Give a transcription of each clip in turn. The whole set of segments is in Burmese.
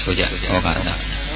ဆိုကြဩဃာတ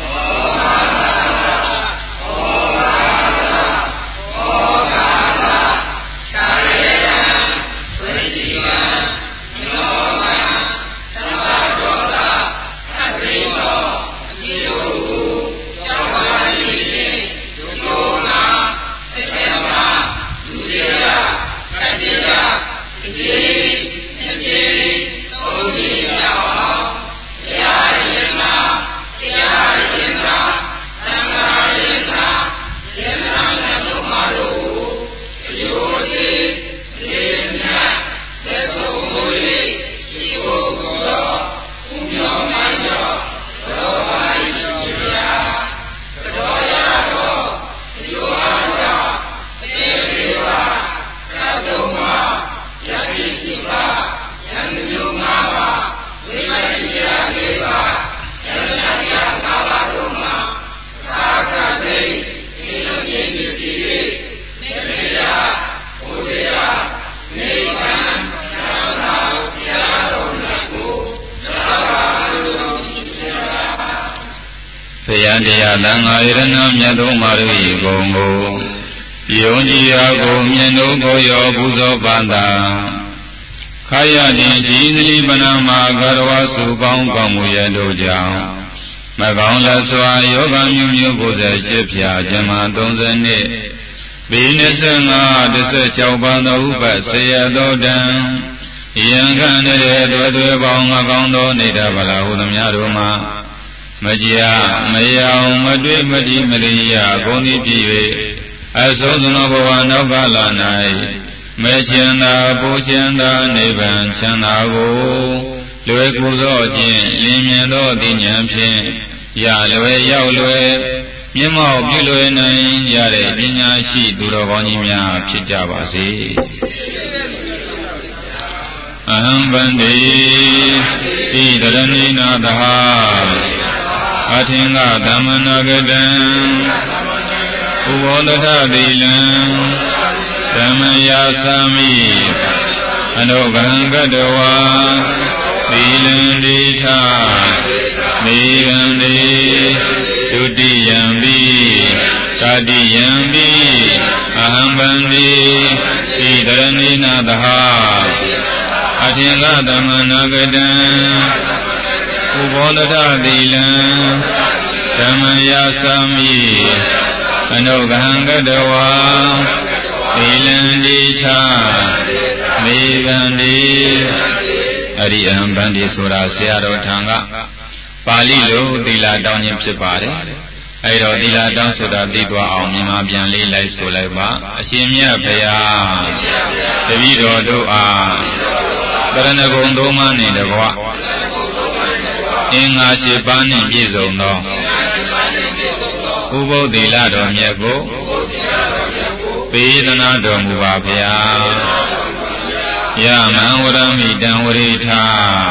တရားသံဃာယရဏမြတ်တို့မာတို့၏ဂုဏ်ကိုယုံကြည်ရာကိုမြင်တို့ကိုရောပူဇော်ပန်တာခါရခြင်းကြီးသတိပဏမှာဂရဝစုပေါင်းကောင်းမှုရတို့ကြောင့်မကောင်းလက်စွာယောဂမျိုးမျိုး98ဖြာဇမ30နှစ်ပေ25 16ပါးသောဥပတ်ဆေယသောတံယံခန္တဲ့တွေ့ပေါင်းငါကောင်းသောနေတာဗလာဟုသမျှတို့မှာမကြမယောင်မတွေ့မတိမရိယဂုဏ်ဤပြည့်၍အဆုံးစွန်သောဘဝနောက်ကလာ၌မေချင်သာပူချင်သာနိဗ္ဗာန်ချမ်းသာကိုလွယ်ကူသောခြင်းလင်းမြင်သောသိဉာဏ်ဖြင့်ရလွယ်ရောက်လွယ်မျက်မှောက်ပြုလွယ်နိုင်ရတဲ့ပညာရှိသူတော်ကောင်းကြီးများဖြစ်ကြပါစေအဟံဗန္တိဣတရဏိနာသဟာအထင်္ဂသမ္မနာကတံဥဘောတထသီလံဓမ္မယာသမိအနုဂံကတဝါသီလံဒိဋ္ဌမေဂံတိဒုတိယံပိတတိယံပိအဟံဗန္တိဣတရဏိနာသဟာအထင်္ဂသမ္မနာကတံဥဘောတထသီလံဓမ္မယာသမိအနုဂံကတဝါသီလံဒိဋ္ဌမေဂံတိအရိယံဗန္တိဆိုတာဆရာတော်ထံကပါဠိလိုသီလတောင်းခြင်းဖြစ်ပါတယ်အဲ့တော့သီလတောင်းဆိုတာသိသွားအောင်မြန်မာပြန်လေးလိုက်ဆိုလိုက်ပါအရှင်မြတ်ဘုရားတပည့်တော်တို့အားတရဏဂုံသုံးပါးနှင့်တကွအင်္ဂါ၈ပါးနှင့်ပြည့်စုံသောဥပုသ်သီလတော်မြတ်ကိုပေးသနာတော်မူပါဗျာယမံဝရမိတံဝရိထာ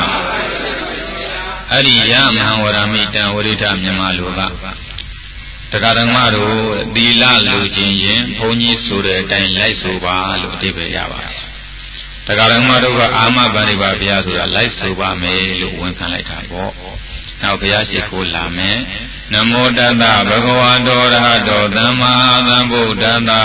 အဲ့ဒီယမံဝရမိတံဝရိထာမြန်မာလိုကတရားဓမ္မတို့သီလလူချင်းရင်ဘုန်းကြီးဆိုတဲ့အတိုင်းလိုက်ဆိုပါလို့အဓိပ္ပာယ်ရပါတယ်တရားဓမ္မတို့ကအာမဗန္ဒီပါဗျာဆိုတာလိုက်ဆိုပါမယ်လို့ဝန်ခံလိုက်တာပေါ့နောက်ဘုရားရှိခိုးလာမယ်နမောတတ္တဘဂဝတောရဟတောသမ္မာသမ္ဗုဒ္ဓတ္တ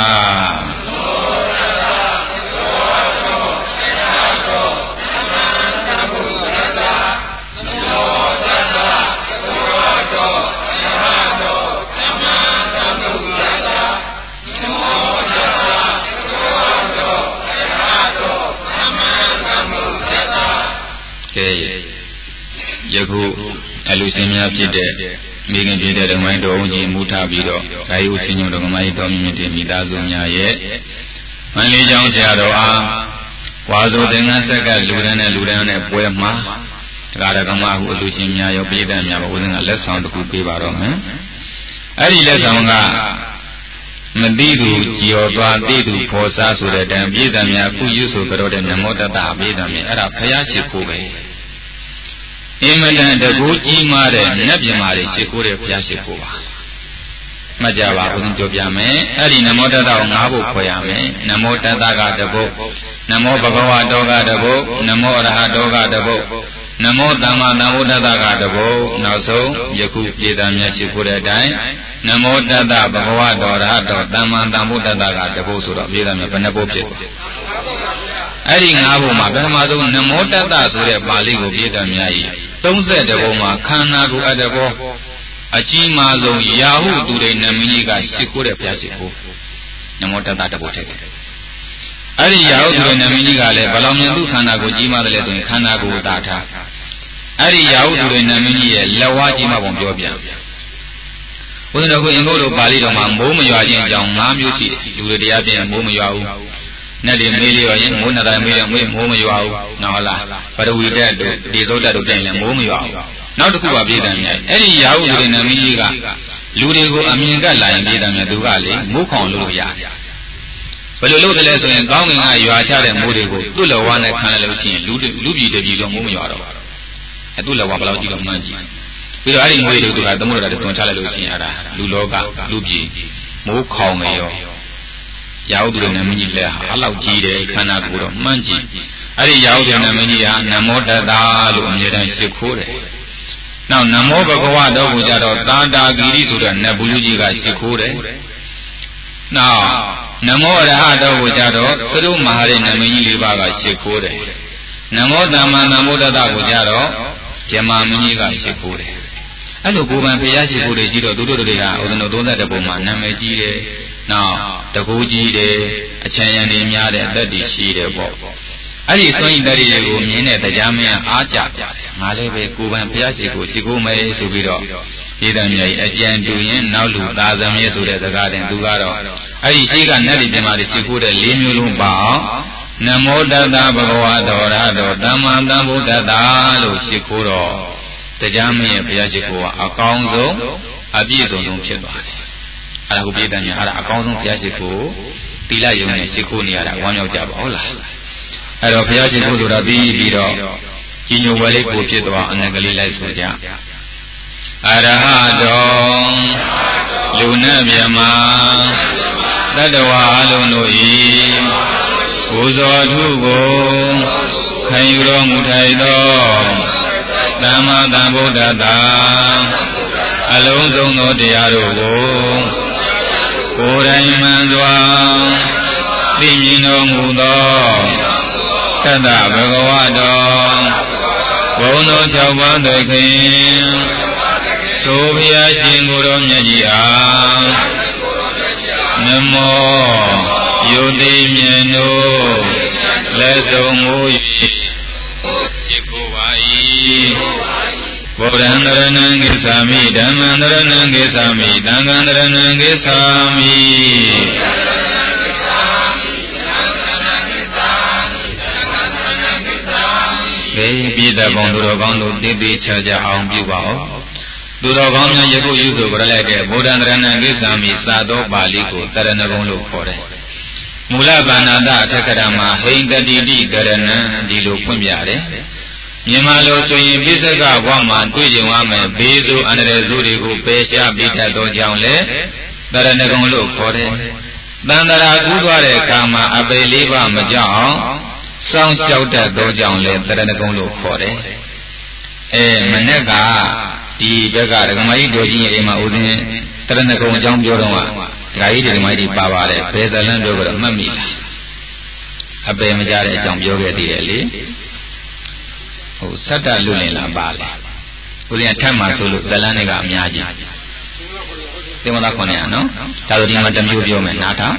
ယခုအလူရှင်များဖြစ်တဲ့မိခင်ဖြစ်တဲ့ဓမ္မတော်ဦးကြီးမူထားပြီးတော့ဓာယုဆင်းညုံတော်မကြီးတော်မြင့်တဲ့မိသားစုများရဲ့မန္လေးကျောင်းဆရာတော်အားဝါဆိုသင်္ကန်းဆက်ကလူတန်းနဲ့ပွဲမှာတရားဓမ္မဟုအလူရှင်များရောပြည်တတ်များပါဦးဇင်းကလက်ဆောင်တစ်ခုပေးပါတော့မယ်အဲ့ဒီလက်ဆောင်ကမတိသူကြော်သွားတိသူဖော်စားဆိုတဲ့တန်ပြည်တတ်များခုရွဆိုကြတော့တဲ့နမောတတ္တပြည်တတ်များအဲ့ဒါဖျားရှိခိုးပဲအင်မတန်တကူကြီးမားတဲ့နတ်ပြမာတွေရှိခိုးတဲ့ဘုရားရှိခိုးပါမှတ်ကြပါဦးပြောပြမယ်အဲ့ဒီနမောတတ္တကို၅ဘုတ်ခေါ်ရမယ်နမောတတ္တကတဘုတ်နမောဘဂဝတောကတဘုတ်နမောအရဟတောကတဘုတ်နမောသမ္မာသမ္ဗုဒ္ဓတ္တကတဘောနောက်ဆုံးယခုပြည်သားများရှိခိုးတဲ့အတိုင်းနမောတတ္တဘဂဝတောရဟတောသမ္မာသမ္ဗုဒ္ဓတ္တကတဘောဆိုတော့ပြည်သားများဘယ်နှဘုတ်ဖြစ်အဲ့ဒီ၅ဘုတ်မှာပထမဆုံးနမောတတ္တဆိုတဲ့ပါဠိကိုပြည်သားများဤ32ဘုတ်မှာခန္ဓာကိုယ်အတ္တဘောအကြီးမားဆုံးရာဟုသူတွေနမင်းကြီးကရှိခိုးတဲ့ဘုရားရှိခိုးနမောတတ္တတဘုတ်ထက်အဲ့ဒီရာဟုသူတွေနမင်းကြီးကလည်းဘလောင်မြတ်သူခန္ဓာကိုယ်ကြီးမားတယ်လေဆိုရင်ခန္ဓာကိုယ်သာထားအဲ့ဒီရာဟုသူတွေနမင်းကြီးရဲ့လက်ဝါးကြီးမှပုံပြောပြဘုရားတော်ကအင်္ဂုတ္တပါဠိတော်မှာမိုးမရွာခြင်းအကြောင်း၅မျိုးရှိတယ်လူတွေတရားပြင်မိုးမရွာဘူးနဲ့ဒီမေးလေးရောရင်မိုးနဲ့တိုင်းမေးရင်မိုးမရွာဘူးနော်လားပရဝီတက်တို့ဒီသုတ်တက်တို့ပြင်ရင်မိုးမရွာဘူးနောက်တစ်ခုကပြည်တယ်များအဲ့ဒီရာဟုသူတွေနမင်းကြီးကလူတွေကိုအမြင်ကလာရင်ပြည်တယ်များသူကလေမိုးခေါင်လို့ရတယ်ဘယ်လိုလုပ်တယ်လဲဆိုရင်ကောင်းကင်ကရွာချတဲ့မိုးတွေကိုသူ့လက်ဝါးနဲ့ခံရလို့ရှိရင်လူပြည်တပြည်တော့မိုးမရွာတော့သူ့လက်ဝါးဘယ်လောက်ကြည့်တော့မှန်းကြည့်ပြီးတော့အဲ့ဒီမိုးတွေကသမုဒ္ဒရာတွန်ချလိုက်လို့ရှိရင်အဲ့ဒါလူလောကလူပြည်မိုးခေါင်နေရောရာဟုသူတွေနဲ့မင်းကြီးလက်ဟာအဲ့လောက်ကြီးတယ်ခန္ဓာကိုယ်တော့မှန်းကြည့်အဲ့ဒီရာဟုတွေနဲ့မင်းကြီးဟာနမောတတ္တလို့အမြဲတမ်းရှိခိုးတယ်နောက်နမောဘဂဝတောကိုကြတော့သာတာဂီရိဆိုတဲ့နတ်ဘူးလူကြီးကရှိခိုးတယ်နောက်နမောရဟတောကိုကြတော့သရုမဟာရိနမင်းကြီး၄ပါးကရှိခိုးတယ်နမောသမ္မာသမ္ဗုဒ္ဓတ္တကိုကြတော့ဇမမင်းကြီးကရှိခိုးတယ်အဲ့လိုကိုယ်ပန်ဘုရားရှိခိုးတယ်ရှိတော့သူတို့တွေကဥဒ္ဒန32ပုံမှာနာမည်ကြီးတယ်နောက်တကူကြီးတယ်အချမ်းရံတွေများတယ်အသက်တွေရှိတယ်ပေါ့အဲ့ဒီစွန့်ရင်တည်းတွေကိုမြင်တဲ့တရားမင်းအားကြပြတယ်ငါလည်းပဲကိုယ်ပန်ဘုရားရှိခိုးမယ်ဆိုပြီးတော့ဒီတန်မြတ်အကြံတူရင်နောက်လူသာသမီးဆိုတဲ့စကားတင်သူကတော့အဲ့ဒီရှိကနတ်တွေပြန်มาရှိခိုးတဲ့၄မျိုးလုံးပါအောင်နမောတတ္တဘဂဝတောရဟတောသမ္မာသမ္ဗုဒ္ဓတ္တလို့ရှိခိုးတော့တရားမင်းရဲ့ဘုရားရှိခိုးကအကောင်းဆုံးအပြည့်စုံဆုံးဖြစ်သွားတယ်အဲ့ဒါကိုပြည်တယ်များအဲ့ဒါအကောင်းဆုံးဘုရားရှိခိုးသီလယုံနဲ့ရှိခိုးနေရတာဝမ်းမြောက်ကြပါဟုတ်လားအဲ့တော့ဘုရားရှိခိုးဆိုတာပြီးတော့ကြီးညိုဝဲလေးကိုဖြစ်သွားအနက်ကလေးလိုက်ဆိုကြအရဟတောလူနဲ့မြမတတ္တဝါအလုံးတို့ဤဘုဇောထုကိုခံယူတော်မူထိုက်သောသမ္မာသမ္ဗုဒ္ဓတ္တအလုံးစုံသောတရားတို့ကိုကိုယ်တိုင်မှန်စွာသိမြင်တော်မူသောတတ္တဘဂဝတောဘုံတော်6ပါးသခင်သို့ဘုရားရှင်ကိုယ်တော်မြတ်ကြီးအားနမောယုတိမြတ်တို့လက်ဆုံးမူ၏ရှိခိုးပါ၏ဗုဒ္ဓံတရဏံကိသာမိဓမ္မံတရဏံကိသာမိသံဃံတရဏံကိသာမိဘေးပြည်သက်ပေါင်းသူတော်ကောင်းတို့တည်တည်ချာချာအောင်ပြုပါဦးသူတော်ကောင်းများယခုယူဆိုကြလိုက်တဲ့ဗုဒ္ဓံတရဏံကိသာမိစာသောပါဠိကိုတရဏဂုံလို့ခေါ်တယ်မူလပါဏာတအထက်ကရမှာဟိန္တတိတိတရဏံဒီလိုဖွင့်ပြတယ်မြန်မာလိုဆိုရင်ပိစကဘဝမှာတွေ့ကြုံရမယ်ဘေးဆိုအန္တရာယ်ဆိုတွေကိုပယ်ရှားပြီးတတ်သောကြောင့်လေတရဏဂုံလို့ခေါ်တယ်တန်တရာကူးသွားတဲ့အခါမှာအပေလေးပါမကြောက်အောင်စောင့်ရှောက်တတ်သောကြောင့်လေတရဏဂုံလို့ခေါ်တယ်မနေ့ကဒီဘက်ကဒကမကြီးတို့ကြီးရဲ့အိမ်မှာဦးဇင်းတရဏဂုံအကြောင်းပြောတော့ကဒကာကြီးဒကမကြီးပါပါတယ်ဘယ်ဇလန်းပြောကြတော့မှတ်မိလားအပေမကြတဲ့အကြောင်းပြောခဲ့သေးတယ်လေစတ္တလူလင်လာပါလေဦးဇင်းထပ်မှဆိုလို့ဇလန်းတွေကအများကြီးသင်္မသာ900နော်ဒါဆိုဒီမှာတစ်မျိုးပြောမယ်နားထောင်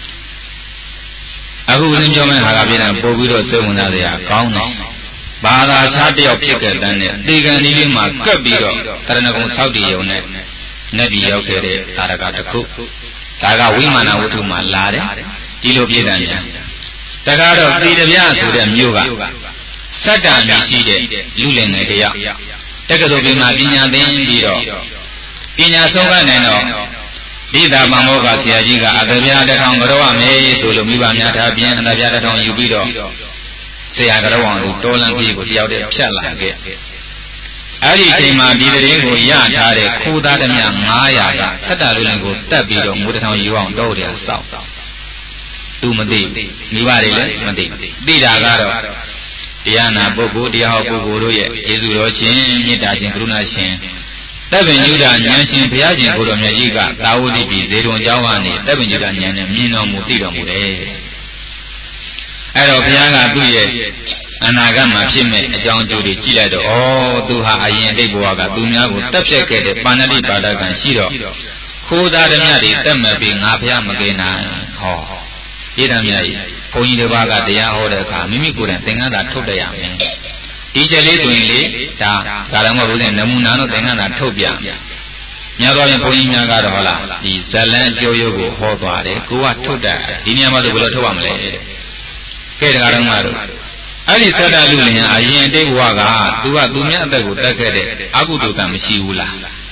အခုဦးဇင်းပြောမယ်ဟာကပြည်တယ်ပို့ပြီးတော့စိတ်ဝင်စားစရာကောင်းတယ်ဘာသာခြားတယောက်ဖြစ်ခဲ့တဲ့တေကံဒီလေးမှာကပ်ပြီးတော့တရဏဂုံဆောက်တည်ရုံနဲ့နတ်ပြည်ရောက်ခဲ့တဲ့သာရကတစ်ခုဒါကဝိမာနဝတ္ထုမှာလာတယ်ဒီလိုပြည်တယ်များတကားတော့သေတပြဆိုတဲ့မြို့ကစတ္တမြရှိတဲ့လူလင်ငယ်တယောက်တက္ကသိုလ်ပြည်မှာပညာသင်ပြီးတော့ပညာဆုံးကနိုင်တော့ဒီသာမမောကဆရာကြီးကအတပြားတစ်ထောင်ကြောရမယ်ဆိုလို့မိဘများထားပြင်အတပြားတစ်ထောင်ယူပြီးတော့ဆရာကြောအောင်သူတောလန့်ကြီးကိုတယောက်တည်းဖြတ်လာခဲ့အဲ့ဒီအချိန်မှာဒီတရင်ကိုရထားတဲ့ခိုးသားဓမြ900ကသတ္တလူလင်ကိုတက်ပြီးတော့ငွေတစ်ထောင်ယူအောင်တော့တယ်စောက်သူမသိမိဘတွေလည်းမသိသိတာကတော့ Diana Bobo, Dia Bobo, Jesu, Nita, Bruna, Seven Judah, Yansin, Piazin, Goromiaga, Daudi, Zero Javani, Seven Judah, Mino Mutiro Mure. Aeropianga Duye, Anagama, Chime, John Judy, Chile, oh, Duha, Ayen, Debuaga, Dunago, Tapseke, Panadi, Badagan, Shiro. Kuda the Mari, Tema being Apia Magena, oh, Idamia, Coin the Baga, the Yahoda, Mimiku, and Tenga that took the Yaman. Ijali doing da Karama and Namunano Tengana Tobia. Yaga and Poimia Gadola, the Zalan Joyogo, Hobare, Gua Toda, Dinyama the Bulatuamle. Kedaramaro. Ali Sada Lulia, Ayen de Waga, Dua Dumia the Gutakade, Agudu Kamshiula.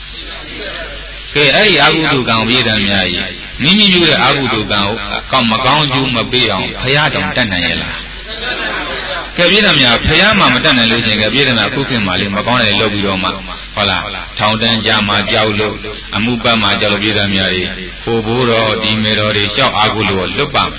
Ke Agudu Gambia, Mimi Agudu Gao, Kamaganju Mabion, Payadam Tanayela. Kabirama, Payama, Matana losing a Birama cooking Mali, Magona, Lobby Roma, Hola, Townton Jama, Jaulo, Amuba, Majalo Biramari, Foburo, Dimero, Shaw Agulo, Lupam.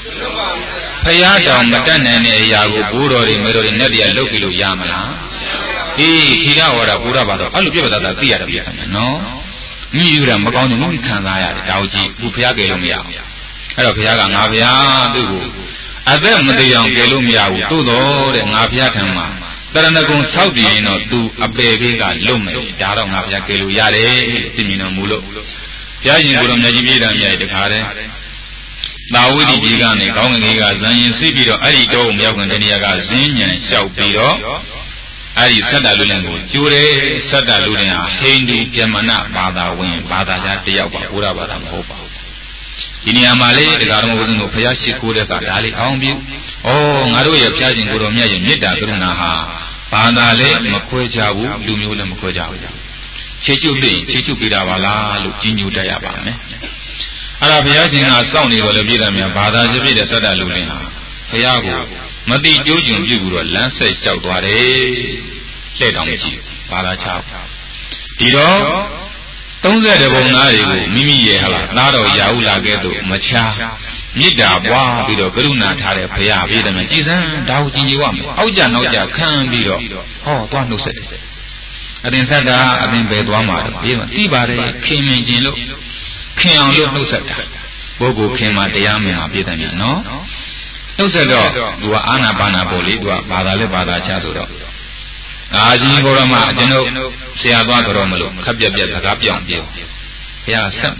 Payada, Matana, Yago, Buro, Mero, Nadia, Lokilu Yamala. Tira or a Burabado, I'll give it at the theatre, no? Mira, Magona, Mukanaya, Dauji, Upiagelomia. Hello, Piaga, Navia, Adam the young Gelumia, Tudo, and Apiatama. Taranagun Saudi, do a baby got lume, Yaram Apia Geluyare, Timino Mulo. Piagin Gurum Najibida, Yadikare. Daudi Gigani, Gongiga, Zan, Sibiro, Arido, Yagan, Zin, and Shaupiro. Ari Sada Lulengo, Jure, Sada Lulia, Hindu, Yamana, Bada, Win, Bada, Yaba, Urabada, Hopa. Iniamale, the Garmo was no Payashi Kuda, Dali, Aumbu. Oh, Naruya Piagin Gurumia, Nida, Grunaha, Padale, Makojabu, Dumula Makojabu. Chichu Pidavala, Lukinu Dayabane. Arabiazina, Sony, or the Bidamia, Bada, Jabida Sada Lulia, Payago, Madi Jojun Juguru, Lance, Southware, Let on you, Bada Chap. Dido. Don't say the Bonari, Mimi Yala, Nado Yaula Gedo, Macha, Nida, Boa, Bido, Gruna, Tare, Paya, Vida, Majizan, Dauji, Auja, Noja, can be oh, don't lose it. I didn't say that, I didn't bed Wama, Tibare, came in Jilo, came on no set. Bogo came at the Yamina, Bidania, no? No said, do Anna Bana Boli, do a Badale Bada Chazo. Ajin Gorama, Geno, Siaba Romolo, Kabia Gapion, Pia Sam.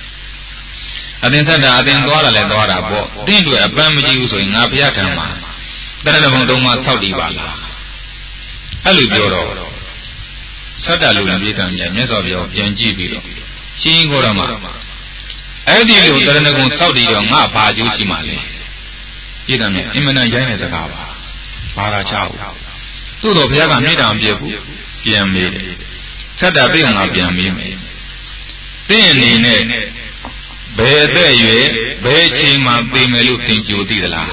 I didn't say that I didn't go let Dora bo, didn't do a Bamaji in Apiatama. Then I don't want Saudi Bala. Aludoro Sadalu and Vitam, Yamis of your Yanjibiro. She Gorama. I did you turn on Saudi on Mapa Jusimale. Idame, imminent James Agava. Para Chow. Todo Piaga made on Biabu, Piamade. Sada being a Piamime. Then in it, Bede, Bechima, Bimelu, think you did la.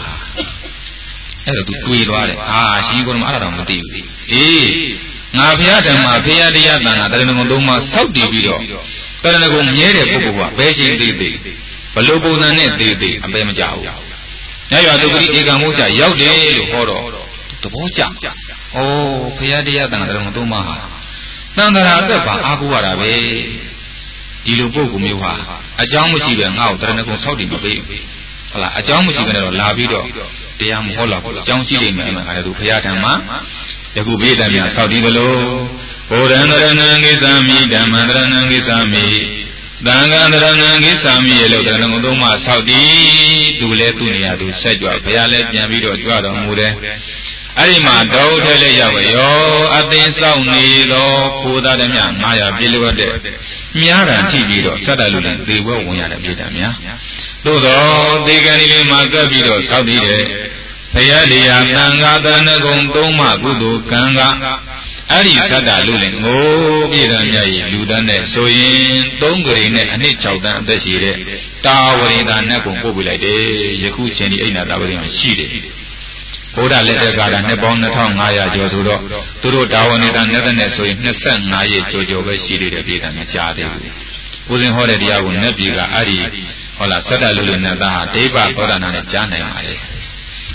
She got Madame the TV. Eh, Napiatama, Piadiatana, Doma, Saudi video. Peranago, Yere, Beshi, Didi, Palobo, Nane, Didi, and Bemajao. Now you are to be Egamuja, Yaude, Horror, to Boja. Oh, Piadia than Ramadoma. Nanda Aguara, Dilubo Gumiwa, a Jamusi and out, Ranago Saudi, a Jamusi and Lavido, the Am Holla, Jamsi, and Piatama, the Gubeda, Saudi below, Oranangizami, Damanangizami, Danganangizami, Elodanodoma, Saudi, Duletunia, do Sedua, Pialet, Yamido, Juada Mure. Arima Dodele Yavayo, Atin Sauni, Kuda de Maya, Bilwade, Miara Tibido, Sadaludan, they were one at Bidamia. Dodo, they can even Magabido, Saudi, Payadia, Nanga, Danagon, Doma, Gudu, Kanga, Ari Sadalulin, oh, Bidamia, Ludane, Soyin, Dongre, and each of them, the Shire, Towering than Nago Bobulade, Yakucheni, Ina, Shide. Oda letter got a nebon the tongue, Maya Josudo, Turo down it and never necessary, Nessan, Naya Jojo, Shiri, the Big and Chadi. Using Horadia, Nebiga, Ari, or La Sadaluna, Deba, Odan and Jana.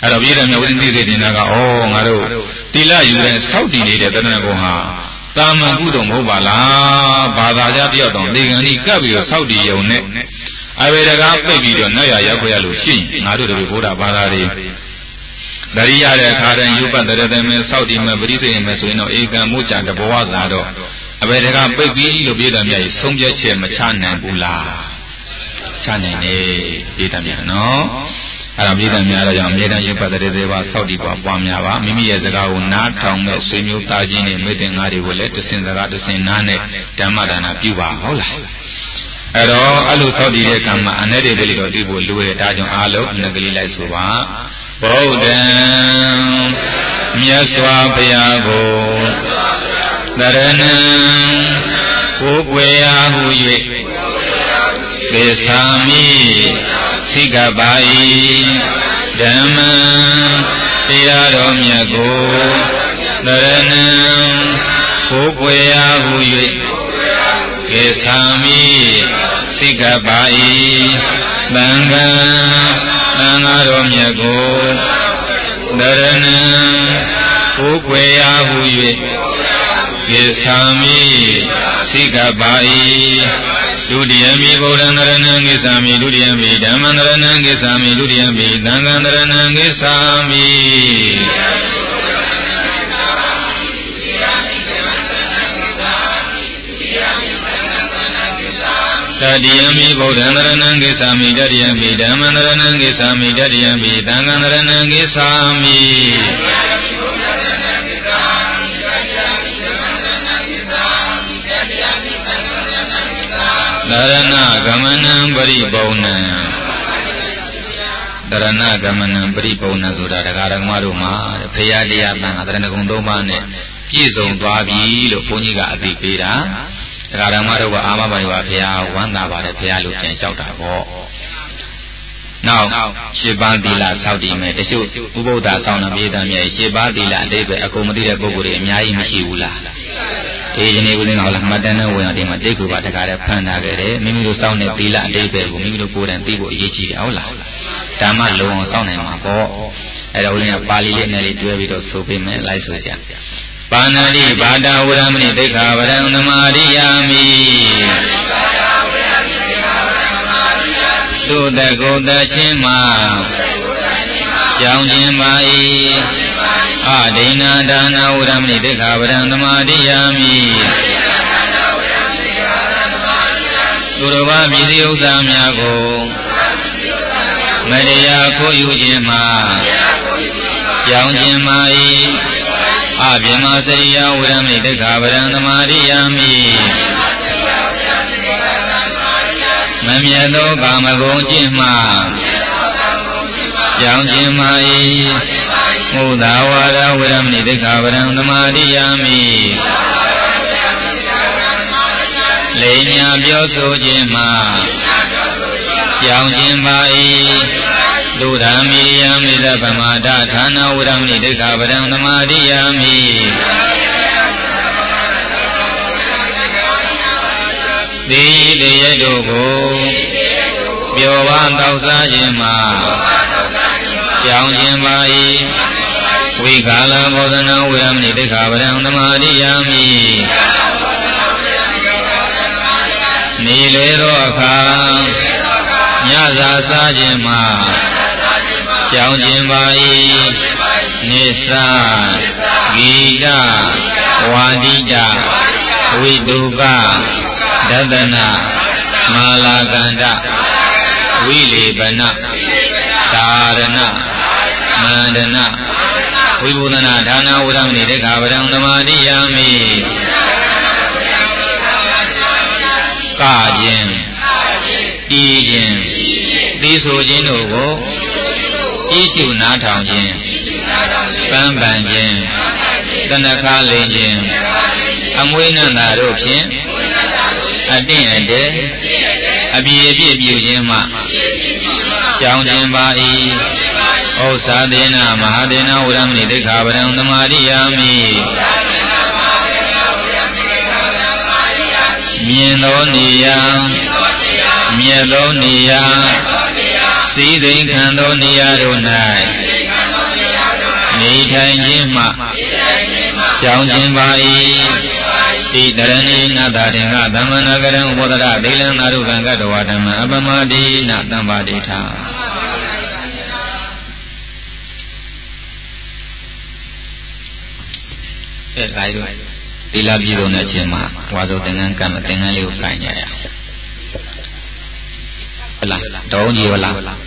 အဲ့တော့ပြည်တယ်မြတ်ဝိသိစေတင်တာကငါတို့တိလယူတဲ့စောက်တည်နေတဲ့တဏ္ဍဘုံဟာတာမန်ကုသိုလ်မဟုတ်ပါလားဘာသာကြတယောက်တော့သေကံဤကပ်ပြီးတော့စောက်တည်ရုံနဲ့အဘယ်တကားပိတ်ပြီးတော့နောက်ရရောက်ခွရလို့ရှိရင်ငါတို့တို့ဘုရားဘာသာတွေဒရိယတဲ့အခါတိုင်းယူပတ်တဲ့မဲ့စောက်တည်မဲ့ပရိသေမဲ့ဆိုရင်တော့ဧကံမို့ကြတဘောဝဇာတော့အဘယ်တကားပိတ်ပြီးလို့ပြည်တယ်မြတ်ကြီးဆုံးဖြတ်ချက်မချနိုင်ဘူးလားချနိုင်တယ်ပြည်တယ်မြတ်နော်အဲ့ဒါပြည်တယ်များတော့ကြောင့်အမြဲတမ်းယူပတ်တဲ့သေးပါစောက်တည်ပွားများပါမိမိရဲ့စကားကိုနားထောင်မဲ့ဆွေမျိုးသားချင်းနဲ့မိတ်တင်ငါတွေကိုလည်းတစင်စကားတစင်နားနဲ့ဓမ္မဒါနပြုပါဟုတ်လားအဲ့တော့အဲ့လိုစောက်တည်တဲ့ကံမှာအ내တွေလေးတော့ဒီဖို့လိုရတာကြောင့်အားလုံးအ내ကလေးလိုက်ဆိုပါဗုဒ္ဓံမြတ်စွာဘုရားကိုတရဏံကိုယ်ွယ်ရာဟု၍သေသာမိသိကပါ၏ဓမ္မံတရားတော်မြတ်ကိုတရဏံကိုယ်ွယ်ရာဟု၍သေသာမိသိကပါ၏သံဃာသံဃာတော်မြတ်ကိုတရဏံကိုယ်ွယ်ရာဟု၍သေသာမိသိကပါ၏ဒုတိယမိဗုဒ္ဓံတရဏံကိသာမိဒုတိယမိဓမ္မံတရဏံကိသာမိဒုတိယမိသံဃံတရဏံကိသာမိတတိယမိဗုဒ္ဓံတရဏံကိသာမိတတိယမိဓမ္မံတရဏံကိသာမိတတိယမိသံဃံတရဏံကိသာမိတရဏဂမနံပရိပုံဏံတရဏဂမနံပရိပုံဏံဆိုတာတရားဓမ္မတို့မှာဖရာတရားတန်ခါတရဏဂုံ၃ပါးနဲ့ပြည့်စုံသွားပြီလို့ဘုန်းကြီးကအသိပေးတာတရားဓမ္မတို့ကအာမပါရပါဖရာဝမ်းသာပါတယ်ဖရာလို့ပြန်လျှောက်တာပေါ့နောက်ရှင်းပါးသီလစောင့်တည်မယ်တချို့ဥပုဒ္ဒါဆောင်တာပြည်သားများရှင်းပါးသီလအတိတ်ပဲအကုန်မသိတဲ့ပုဂ္ဂိုလ်တွေအများကြီးမရှိဘူးလားဒီနေ့ဦးဇင်းတော်လည်းမှတ်တမ်းနဲ့ဝင်အောင်ဒီမှာတိတ်ကူပါတခါတည်းဖန်ထားခဲ့တယ်မိမိတို့စောင့်တဲ့သီလအတိတ်ပဲကိုမိမိတို့ကိုယ်တိုင်သိဖို့အရေးကြီးတယ်ဟုတ်လားဓမ္မလုံအောင်စောင့်နိုင်မှာပေါ့အဲ့တော့ဦးဇင်းကပါဠိလေးနဲ့လေးတွဲပြီးတော့ဆိုပေးမယ်လိုက်ဆိုကြပါဏာတိဘာဒဝရမဏိတိခာဝရံသမာရိယာမိသုတကုတချင်းမှာကြောင်းခြင်းပါ၏အဒိဏဒါနဝရမဏိတိခာဝရံသမာရိယာမိသူတော်ဘာပြည်စည်းဥစ္စာများကိုမတရားခိုးယူခြင်းမှာကြောင်းခြင်းပါ၏အပြမစရိယဝရမဏိတိခာဝရံသမာရိယာမိမမြတ်သောကာမဂုဏ်ကျင့်မှကြောင်းခြင်းမာ၏မုဒဝါဒဝရမဏိတိခာဝရံသမာရိယာမိလိညာပြောဆိုခြင်းမှကြောင်းခြင်းပါ၏သုဓာမိယံမိသဗ္ဗမာဒဌာနဝရမဏိတိခာဝရံသမာရိယာမိဒီတရားတို့ကိုပြောဝတောက်စားခြင်းမှာကြောင်းခြင်းပါ၏ဝိကာလဘောဓနာဝိရမဏိတိခာဝရံသမာရိယာမိနေလေသောအခါညစာစားခြင်းမှာကြောင်းခြင်းပါ၏နိစ္စဂီတဝါဒိတဝိတုပဒသနာမာလာကန္တဝိလေပနသာရဏမန္တနာဝိဘုဒနာဒါနဝရမဏိတိခာဝရံသမာရိယာမိကခြင်းတီးခြင်းသိဆိုခြင်းတို့ကိုဤရှုနားထောင်ခြင်းပန်းပန်ခြင်းတဏ္ဍခါလိန်ခြင်းအမွေးနန္တာတို့ဖြင့်အတင့်အတဲ့အပြည့်အပြည့်ပြုခြင်းမှကြောင်းခြင်းပါ၏ဩဇာဒေနမဟာဒေနဝရမဏိတိခာဝရံသမာရိယာမိမြင်သောနေရာမြတ်သောနေရာစည်းစိမ်ခံသောနေရာတို့၌နေထိုင်ခြင်းမှရှောင်ခြင်းပါ၏ဣတရဏိနတတေငါသမ္မနာကရံဘောဓရဒိလံနာရုကံကတဝဓမ္မအပမတိနတမ္ပါဒိဋ္ဌာအဲ့ဒါရို့သီလပြည့်စုံတဲ့အချိန်မှာဝါဆိုသင်္ကန်းကံသင်္ကန်းလေးကိုကိုင်ကြရအောင်ဟုတ်လားတောင်းကြီးဟုတ်လားဟုတ်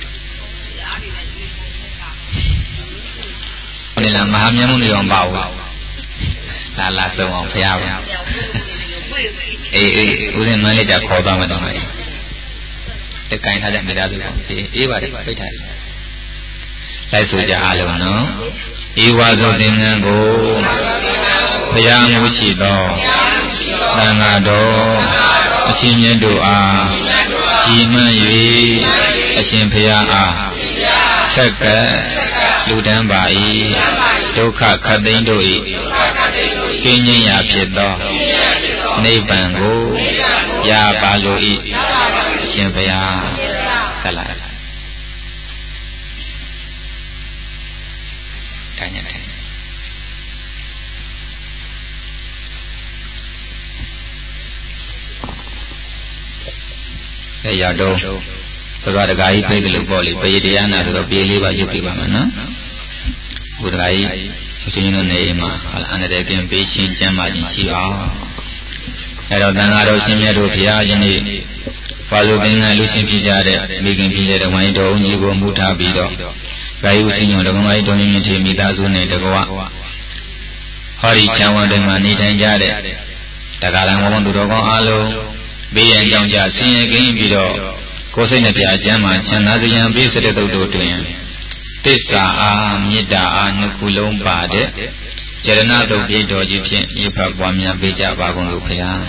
တယ်လားမဟာမြတ်မုန်းရောပါဘူးလာဆုံးအောင်ဖျားပါအေးဦးဇင်းမလေးကြခေါ်သွားမှတော့မယ်တကိုင်ထားတဲ့မိသားစုကိုအေးပါတယ်ပိတ်ထားတယ်လိုက်ဆိုကြအားလုံးနော်ဧဝါဆိုသင်္ကန်းကိုဘုရားမှုရှိသောသံဃာတော်အရှင်မြတ်တို့အားကြီးမှန်၍အရှင်ဘုရားအားဆက်ကလူတန်းပါ၏ဒုက္ခခတ်သိမ်းတို့၏ကင်းငြိမ်းရာဖြစ်သောနိဗ္ဗာန်ကိုရပါလို၏အရှင်ဘုရားကလာတိုင်းရတယ်အဲရတော့သောတကာကြီးပြိတ္တလို့ပေါ့လေပရိတရားနာဆိုတော့ပြေလေးပါရုပ်ပြပါမယ်နော်ဘုရားကြီးရှင်တို့နေမှာအန္တရာယ်ကင်းပေးရှင်ကျမ်းမာခြင်းရှိအောင်အဲတော့တန်ဃာတော်ရှင်မြတ်တို့ဘုရားရှင်ဤပါဠိသင်္ကန်းလူရှင်ဖြစ်ကြတဲ့မိခင်ဖြစ်တဲ့ဝိုင်းတော်ကြီးကိုမူထားပြီးတော့ဂာယုရှင်ညောဒကမကြီးတော်မြင့်ထေမိသားစုနဲ့တကွဟောဒီချမ်းဝတွေမှာနေထိုင်ကြတဲ့တရားတော်ဘုံသူတော်ကောင်းအားလုံးဘေးရန်ကြောင့်ကြဆင်းရဲကင်းပြီးတော့ကိုယ်စိတ်နှပြအကျမ်းမှာချမ်းသာစရန်ပေးစတဲ့တုတ်တို့တွင်သစ္စာအားမေတ္တာအားနှစ်ခုလုံးပါတဲ့ကျရဏတုတ်ပြည့်တော်ကြီးဖြင့်ဤဖတ်ပွားများပေးကြပါကုန်လို့ခင်ဗျာ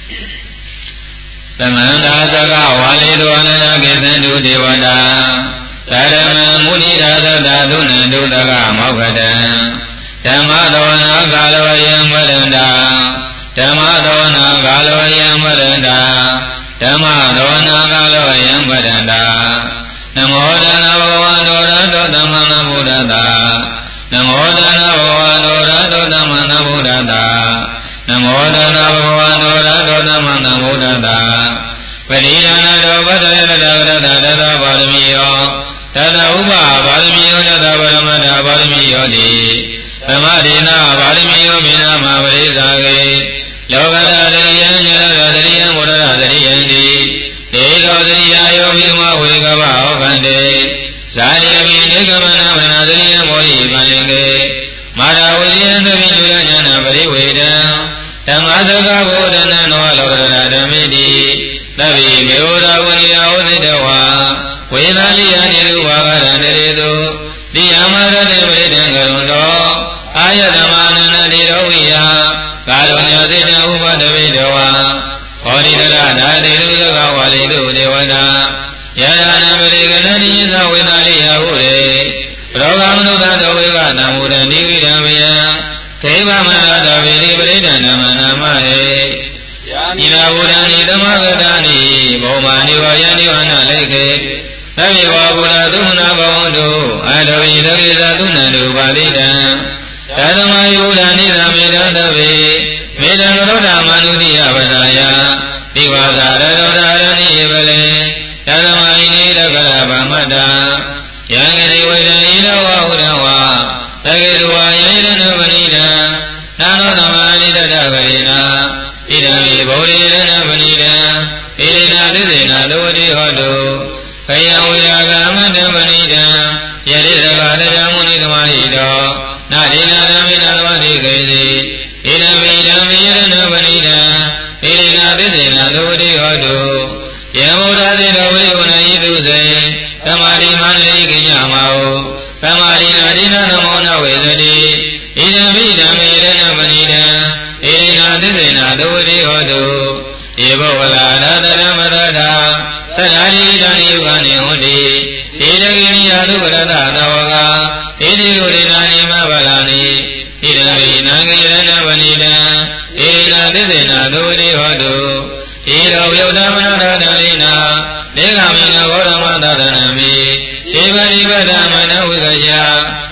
သမန္တာသကဝါလေတောအနန္တကိသန္တုဒေဝတာသရမံမုနိရာသတသုနန္တုတကမောက္ခတံဓမ္မသဝနာကာလောယံဝရန္တာဓမ္မသဝနာကာလောယံဝရန္တာဓမ္မသဝနာကာလောယံဝရန္တာနမောတနဘဝန္တောရတောသမ္မာနဗုဒ္ဓတာနမောတနဘဝန္တောရတောသမ္မာနဗုဒ္ဓတာနမောတနဘဝန္တောရတောသမ္မာနဗုဒ္ဓတာပရိဒါနတောပတ္တရတဂရတတတပါရမီယောတတဥပပါရမီယောတတပရမတ္ထပါရမီယောတိသမဒေနပါရမီယောမိနာမပရိသကေလောကရတရိယံညရတရိယံဝရတရိယံတိဒေသောတရိယာယောမိမဝေကဗဟောခန္တေဇာတိမိနေကမနမနာတရိယံမောဟိပန္နေကေမာရဝိယံသမိလူရဉာဏပရိဝေဒံဓမ္မသကဗုဒ္ဓနာနောလောကရဓမ္မိတိသဗ္ဗေမေဝရဝိယဝိတဝါဝေနာလိယနေလူဝါကရဏေတုတိယမရတေဝိဒံကရုံတောအာယတမနန္တေရောဝိယကာရုဏာစေတဥပဒဝိတဝါဟောဒီတရဓာတိလူသကဝါလိတုဒေဝတာယရဏပရိကဏတိသဝေနာလိယဟုရေပရောဂမနုသတဝေကနာမူရဏိဝိဓမ္မယခေဗမနာတဝေတိပရိဒဏမနာမဟေနိနာဝရဏိသမဂတနိဘောမာနိဝယနိဝနာလိခေသဗ္ဗေဝဘုရားသုနာဘဝန္တုအတဝိတကိသသုနန္တုပါဠိတံဓမ္မယုဒနိသမေတသဗ္ဗေမေတံကရောဓမနုတိယပဒါယဒီဝါသာရတောဓာရဏိယပလေဓမ္မဣနိတကရဗမတ္တာယံဂရိဝေဒံဣဒဝဟုရဝသကေတဝါယေရဏပဏိတံနာနောသမဏိတတဂရိနာဣဒံမိဗောဓိရဏပဏိတံဣရိနာသစ္စေနာသဝတိဟောတုခယံဝိရာဂမတံပဏိတံယတိရကတယမုနိသမာဟိတောနာဒိနာဓမ္မိနာသဝတိခေစီဣဒံမိဓမ္မိယရဏပဏိတံဣရိနာသစ္စေနာသဝတိဟောတုယေမုဒ္ဒသေတဝိဝနယိတုစေသမာဓိမန္တိကိညမာဟုသမာဓိနာဒိနာနမောနဝေသတိဣဒံမိဓမ္မိယရဏပဏိတံဣရိနာသစ္စေနာသဝတိဟောတုဧဘောဝလာရတရမရတာသတ္တာရိတနိယုဂနိဟောတိဣဒကိနိယသုကရတသဝကဣတိယုရိနာနိမဗလာနိဣဒံမိနာဂိရဏပဏိတံဣရိနာသစ္စေနာသဝတိဟောတုဣရောယုဒ္ဓမနရတလိနာဒေဂမိနဘောဓမသဒနာမိဧဝရိပဒမနဝိကယ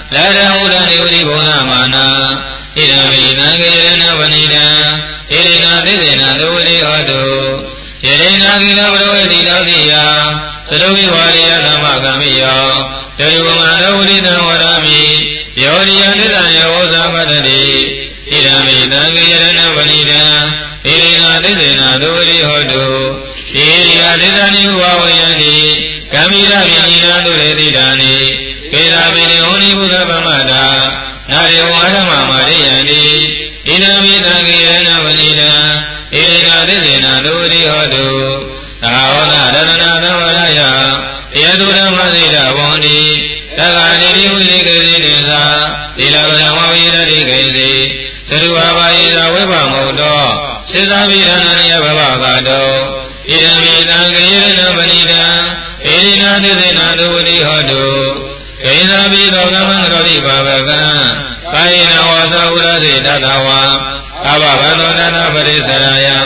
Lada Udani Udi Bonamana, Idamina Gilena Vanida, Elena Dizena Dudi Odu, Elena Gila Brodi Dadia, Saluvi Waria Damagamia, Terumana Udina Warami, Yodia Dizaya Ozamadadi, Idamina Gilena Vanida, Elena Dizena Dudi Odu, Ilia Dizani Wawayani, Kamila Vinina Duredidani, Keda Bini Oni Buddha Pamada, Nari Wadama Mariyani, Idamita Gilena Vanida, Ilina Dizina Dudi Hodu, Taona Dana Davaraya, Yadura Madida Bondi, Tagani Udikazisa, Ilavana Mavida Dikazi, Saruava Ida Webamodo, Sizavirana Yabavagado, Idamita Gilena Vanida, Ilina Dizina Dudi Hodu, Keda Bidogaman Rodi Babaga, Kaina Wasa Urasi Tatawa, Abagado Dana Parisaraya,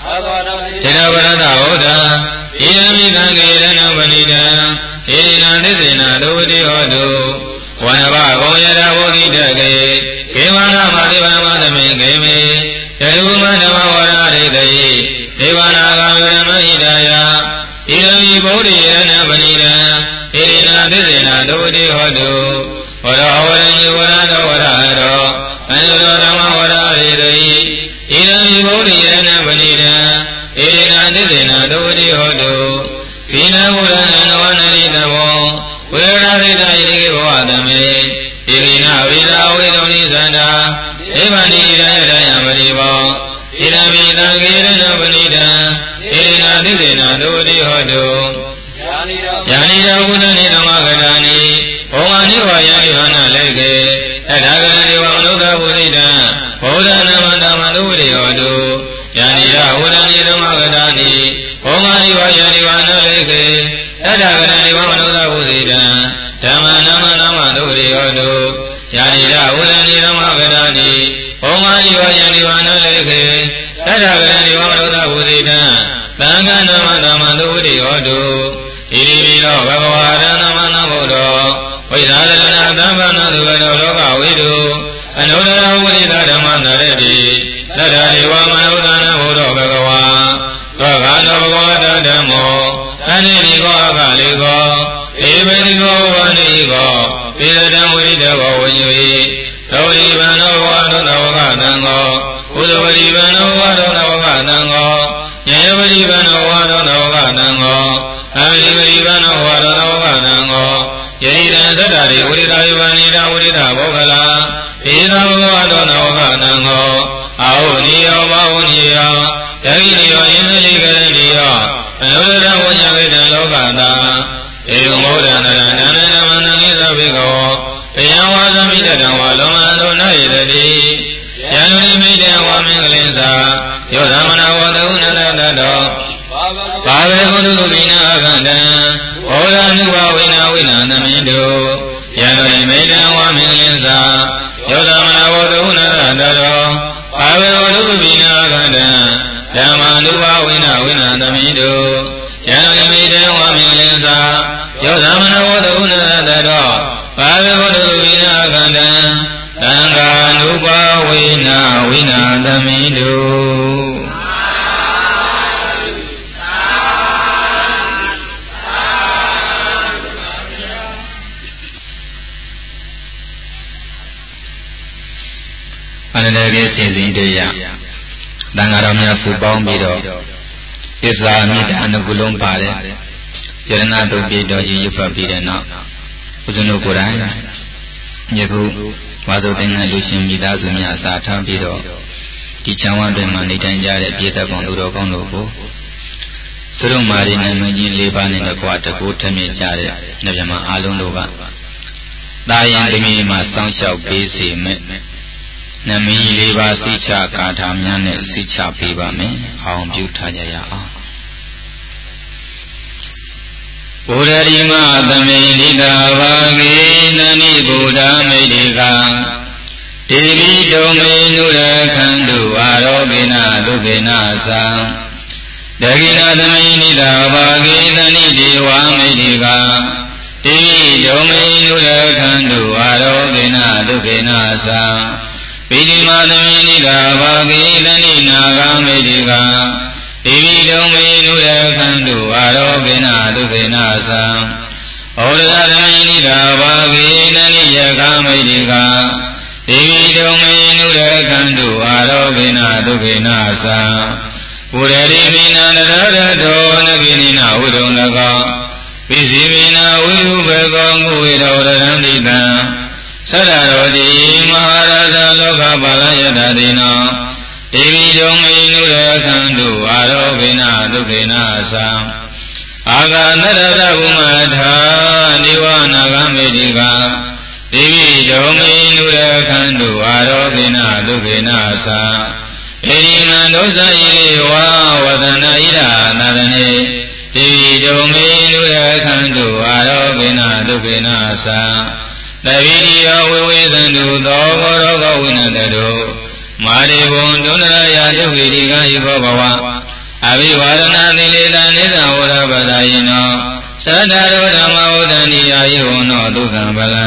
Tiravarada Oda, Idamita Gilena Vanida, Ilina Dizina Dudi Hodu, Wanava Goyada Vodidage, Kevana Madivana Madame Game, Teruma Namawara Day, Devana Gavana Hidaya, Idami Bodhi and Vanida, Irina Dizina Dudi Hodu, Wara Yurada Warado, and Rama Wara Ray, Idami Bodhi and Vanida, Irina Dizina Dudi Hodu, Pina Murana Wanarita Wo, where are the Wadame, Irina Vida Widonizana, Evanida Dayamarivo, Idamita Girena Vanida, Irina Dizina Dudi Hodu, Yanida Udani Magadani, Omani Vayani Vana Lege, Adagani Vanuda Udida, Odana Mandamaduri Odu, Yanida Udani Magadani, Omani Vayani Vana Lege, Adagani Vanuda Udida, Tamana Mandamaduri Odu, Yanida Udani Magadani, Omani Vayani Vana Lege, Adagani Vanuda Udida, Tangana Mandamaduri Odu, Iribilo Bhagavadana Manamudo, Vidadana Dhamana Duvana Vidu, Anudana Udita Dhamanaredi, Nadariva Manudana Mudo Bhagava, Gagana Bhagavada Dhammo, Anirigo Agaligo, Iberigo Vanigo, Vidadam Udita Vavanyui, Taurivana Vadana Vaganango, Udavadivana Vadana Vaganango, Yayavadivana Vadana Vaganango, Amirivana Vadana Yeridan Sadari Udita Ivanida Udita Bogala, Ida Vadana Vaganango, Auniya Mauniya, Yaginiya Yinaliganiya, Anudana Vanyavida Lokanda, Eumodana Nana Manangisa Vigo, Payawazamida Walomano Naidadi, Yanunimida Wamingalinsa, Yodamana Waduna Dado, Bave Gudu Vina Ganda, Ola Nuba Vina Vina Namindo, Yanunimida Wamingalinsa, Yodamana Waduna Dado, Bave Gudu Vina Ganda, Yamanuba Vina Vina Namindo, Yanunimida Wamingalinsa, Yodamana Waduna Dado, Bave Gudu Vina Ganda, Tanga Nuba Vina Vina Namindo. Another season day, Dangaramia Subang Bido, Islamid and the Gulum Pare, Jerenato Bido, Yupa Bidena, Uzuno Kuran, Yaku, Wazoting Lucian Bidazumia Sata Bido, Tichawan de Manitanja, Pieta Conduro Condopo, Surum Marin and Mujin Liban in the quarter, Kutami Jare, Najama Alundova, Diane the Minima Sound Shall be Nami Liva Sicha Katamyan Sicha Piva me, Aum Butajaya. Urarima Damelida Vagi Nani Buddha Mediga Devi Dome Nura Kandu Arogina Dubina Sam Dagina Damelida Vagi Nani Diva Mediga တိဒုံမိနုရခန္တုအာရောပိနဒုက္ခေနသာပိတိမာသမီနိတာဘာဂိတဏိနာဂမေတိကာတိပိဒုံမိနုရခန္တုအာရောပိနဒုက္ခေနသာဩရဒသမီနိတာဘာဂိတဏိယဂမေတိကာတိပိဒုံမိနုရခန္တုအာရောပိနဒုက္ခေနသာပုရရိမိနာနရရတောနဂိနိနာဝိရုံလကောပိစီမိနာဝိရုဘကောမူဝေရောရရန္တိတံသရရောတိမဟာရာဇလောကပါလယတတိနောဒေဝီဒုံမိနုရခန္တုအာရောပိနဒုက္ခေနသာအာဂနရတဝုမထာနိဝနာဂမေတိကာဒေဝီဒုံမိနုရခန္တုအာရောပိနဒုက္ခေနသာဧရိမံဒုစယိလေဝဝဒနာဣရာနာတနေဒေဝီဒုံမိနုရခန္တုအာရောပိနဒုက္ခေနသာတဝိတိယောဝိဝေသန္တုသောဘောရောဂဝိနတတုမာရိဘုံဒုနရယဒုက္ခိတိကယဘောဘဝအဘိဝါဒနာသီလေတနိသဝရပဒယိနောသတ္တရောဓမ္မဝဒနိယာယုံနောဒုက္ခံပလံ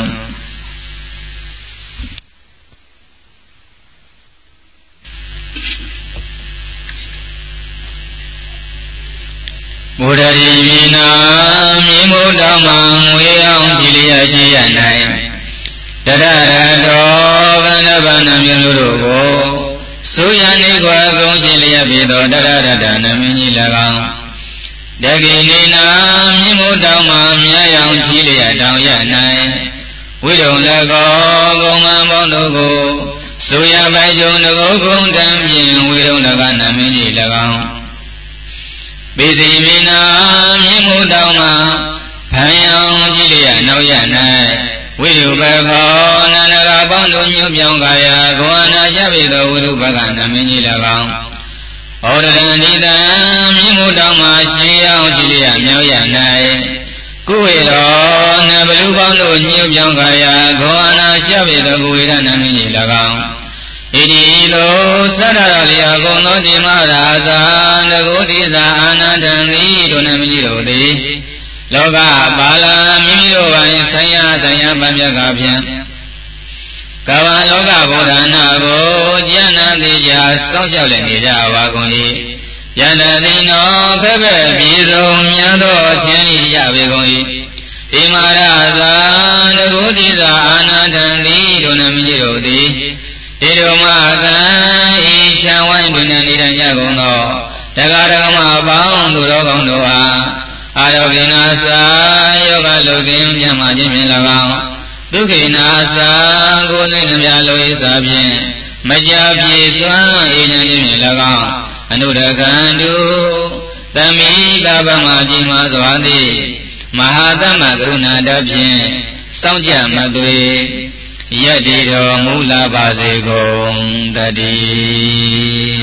ဘုဒ္ဓရိမိနာမြေမုတ္တမံဝေအောင်ကြည်လျက်ရှိရ၌တရရတောကန္နဗနမျိုးတို့ကိုဆိုရနေကွာကုံရှိလျက်ပြီးသောတရရတနမင်းကြီး၎င်းတကိနေနာမြေမုတ္တမံမြတ်အောင်ကြည်လျက်တောင်ရ၌ဝိရုံလကောကုံမံပေါင်းတို့ကိုဆိုရပိုင်ကြုံတကုတ်ကုံတံဖြင့်ဝိရုံလကနမင်းကြီး၎င်းပိစီမိနာမြေမုတောင်မှာဖန်ရောင်ကြည့်လျက်နောက်ရ၌ဝိရုပခောနန္ဒရာပေါင်းတို့ညွတ်ပြောင်းကာယဂောနာရပြီသောဝိရုပကနမင်းကြီး၎င်းဩရဒန္တိတံမြေမုတောင်မှာရှေးအောင်ကြည့်လျက်မြောက်ရ၌ကုဝေရောနဘလူပေါင်းတို့ညွတ်ပြောင်းကာယဂောနာရပြီသောကုဝေရနမင်းကြီး၎င်းဣတိလိုသရရလျာကုံသောတိမရာဇာတကုတိသာအာနန္ဒံဤတို့နှင့်မိတို့သည်လောကပါဠိမိမိတို့ပိုင်းဆိုင်ရာပံပြကဖြင့်ကမ္ဘာလောကဗုဒ္ဓနာကိုဉာဏ်သိကြစောင့်ရှောက်လည်းနေကြပါကုန်၏ယန္တတိနောဖက်ဖက်ပြည်စုံမြတ်သောခြင်းရပေကုန်၏တိမရာဇာတကုတိသာအာနန္ဒံဤတို့နှင့်မိတို့သည်ဒီတို့မှသံဤချမ်းဝိုင်းတွင်နေထိုင်ကြကုန်သောတရားဓမ္မပေါင်းသူတော်ကောင်းတို့အားအာရောဂိနာသာယောဂလုကင်းမြတ်မှခြင်းဖြင့်၎င်းဒုက္ခိနာသာကိုယ်စိတ်နှပြလို၏သာဖြင့်မကြပြေစွမ်းအေးချမ်းခြင်းဖြင့်၎င်းအနုရကံတုသမိကဗမကြီးမားစွာသည်မဟာသမကရုဏာတဖြင့်စောင့်ကြမသွေယတ္တိတော်မူလာပါစေကုန်တည်း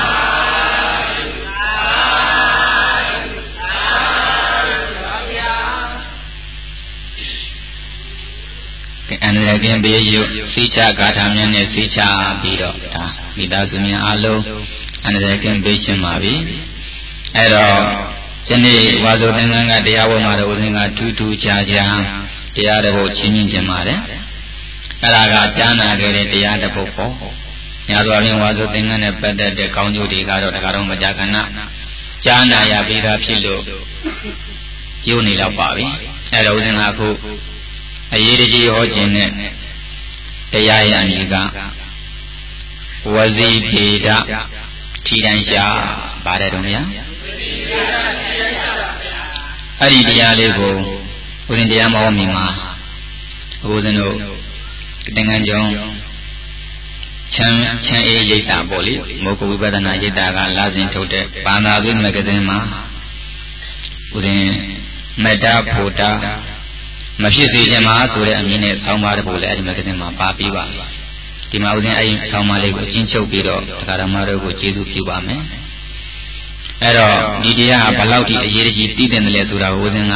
အန္တရာယ်ကင်းပေးယူစိချဂါထာများနဲ့စိချပြီးတော့ဒါမိသားစုများအားလုံးအန္တရာယ်ကင်းပေးရှင်ပါပြီအဲ့တော့ဒီနေ့ဝါဆိုသင်္ကန်းကတရားဝတ်မှာတော့ဦးဇင်းကထူးထူးခြားခြားတရားတော်ချင်းချင်းကျင်ပါတယ်အဲ့ဒါကကြားနာခဲ့တဲ့တရားတစ်ပုဒ်ပေါ့ညာတော်ရင်ဝါဆိုသင်္ကန်းနဲ့ပတ်သက်တဲ့ကောင်းကျိုးတွေကတော့တခါတော့မကြာခဏကြားနာရပြီးသားဖြစ်လို့ကျိုးနေတော့ပါပြီအဲ့တော့ဦးဇင်းကအခုအရေးတကြီးဟောခြင်းနဲ့တရားရအမည်ကဝဇိပေဒထီတန်ရှာပါတယ်တော်ဗျာအဲ့ဒီတရားလေးကိုဦးဇင်းတရားမဟောမီမှာဦးဇင်းတို့သင်္ကန်းကျောင်းချမ်းအေးရိပ်တာပေါ့လေမောကဝိပဿနာရိပ်တာကလာစဉ်ထုတ်တဲ့ဘာသာသွေးမဂ္ဂဇင်းမှာဦးဇင်းမေတ္တာဖို့တာမဖြစ်စေခြင်းမှာဆိုတဲ့အမည်နဲ့ဆောင်းပါးတပုဒ်လည်းအဲ့ဒီမဂ္ဂဇင်းမှာပါပြီးပါဒီမှာဦးဇင်းအဲ့ဒီဆောင်းပါးလေးကိုအချင်းချုပ်ပြီးတော့တရားဓမ္မတို့ကိုကျေးဇူးပြုပါမယ်အဲ့တော့ဒီတရားကဘယ်လောက်ထိအရေးကြီးသိတဲ့လဲဆိုတာကိုဦးဇင်းက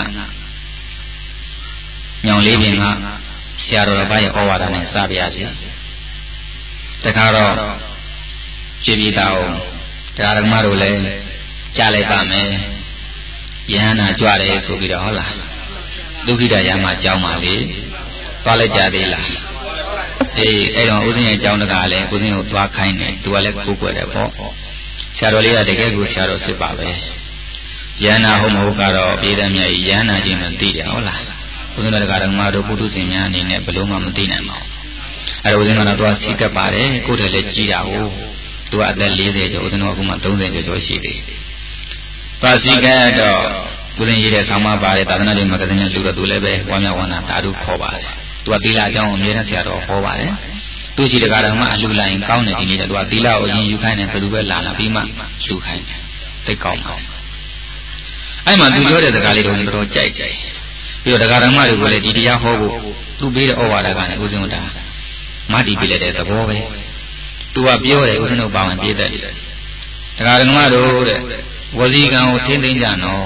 ညောင်လေးပင်ကဆရာတော်ဘာရဲ့ဩဝါဒနဲ့စပြရစီတခါတော့ကြည်ပြီးသားအောင်တရားဓမ္မတို့လည်းကြားလိုက်ပါမယ်ယဟန္တာကြွတယ်ဆိုပြီးတော့ဟုတ်လားဒုက္ခိတရမအကြောင်းပါလေသွားလိုက်ကြသေးလားအဲ့တော့ဦးဇင်းရဲ့အကြောင်းတကားလည်းဦးဇင်းကိုသွားခိုင်းတယ်သူကလည်းကိုးကွယ်တယ်ပေါ့ဆရာတော်လေးကတကယ်ကိုဆရာတော်စစ်ပါပဲယန္နာဟုတ်မဟုတ်ကတော့ပြည်သူများယန္နာချင်းမသိတယ်ဟုတ်လားဦးဇင်းတို့ကဓမ္မတို့ပုထုဇဉ်များအနေနဲ့ဘယ်လို့မှမသိနိုင်ပါဘူးအဲ့တော့ဦးဇင်းကတော့သူကစီးကပ်ပါတယ်ကိုယ်တည်းလည်းကြီးတာကိုသူကအသက်40ကျော်ဦးဇင်းတို့ကမှ30ကျော်ရှိသေးတယ်သွားစီးကပ်တော့ဦးဇင်းရေးတဲ့ဆောင်းမပါတယ်သာသနာ့ရေးမဂ္ဂဇင်းနဲ့လူတော့သူလည်းပဲဝါမြောက်ဝန္တာဓာတုခေါ်ပါတယ်သူကသီလအကြောင်းအမြဲတမ်းဆရာတော်ဟောပါတယ်သူရှိတဲ့ကတော့မှအလှလိုက်ရင်ကောင်းတယ်ဒီနေ့တော့သူကသီလကိုအရင်ယူခိုင်းတယ်ဘယ်သူပဲလာပြီးမှလှူခိုင်းတယ်သိကောင်းပါအဲ့မှာသူပြောတဲ့စကားလေးတော့တော်တော်ကြိုက်တယ်ပြီးတော့တရားဓမ္မတွေကိုလည်းဒီတရားဟောဖို့သူပေးတဲ့ဩဝါဒကလည်းဦးဇင်းတို့ဒါမတည်ပြလိုက်တဲ့သဘောပဲသူကပြောတယ်ဦးဇင်းတို့ပါဝင်ပြည့်တဲ့တရားဓမ္မတို့တဲ့ဝစီကံကိုထိမ့်သိမ့်ကြနော်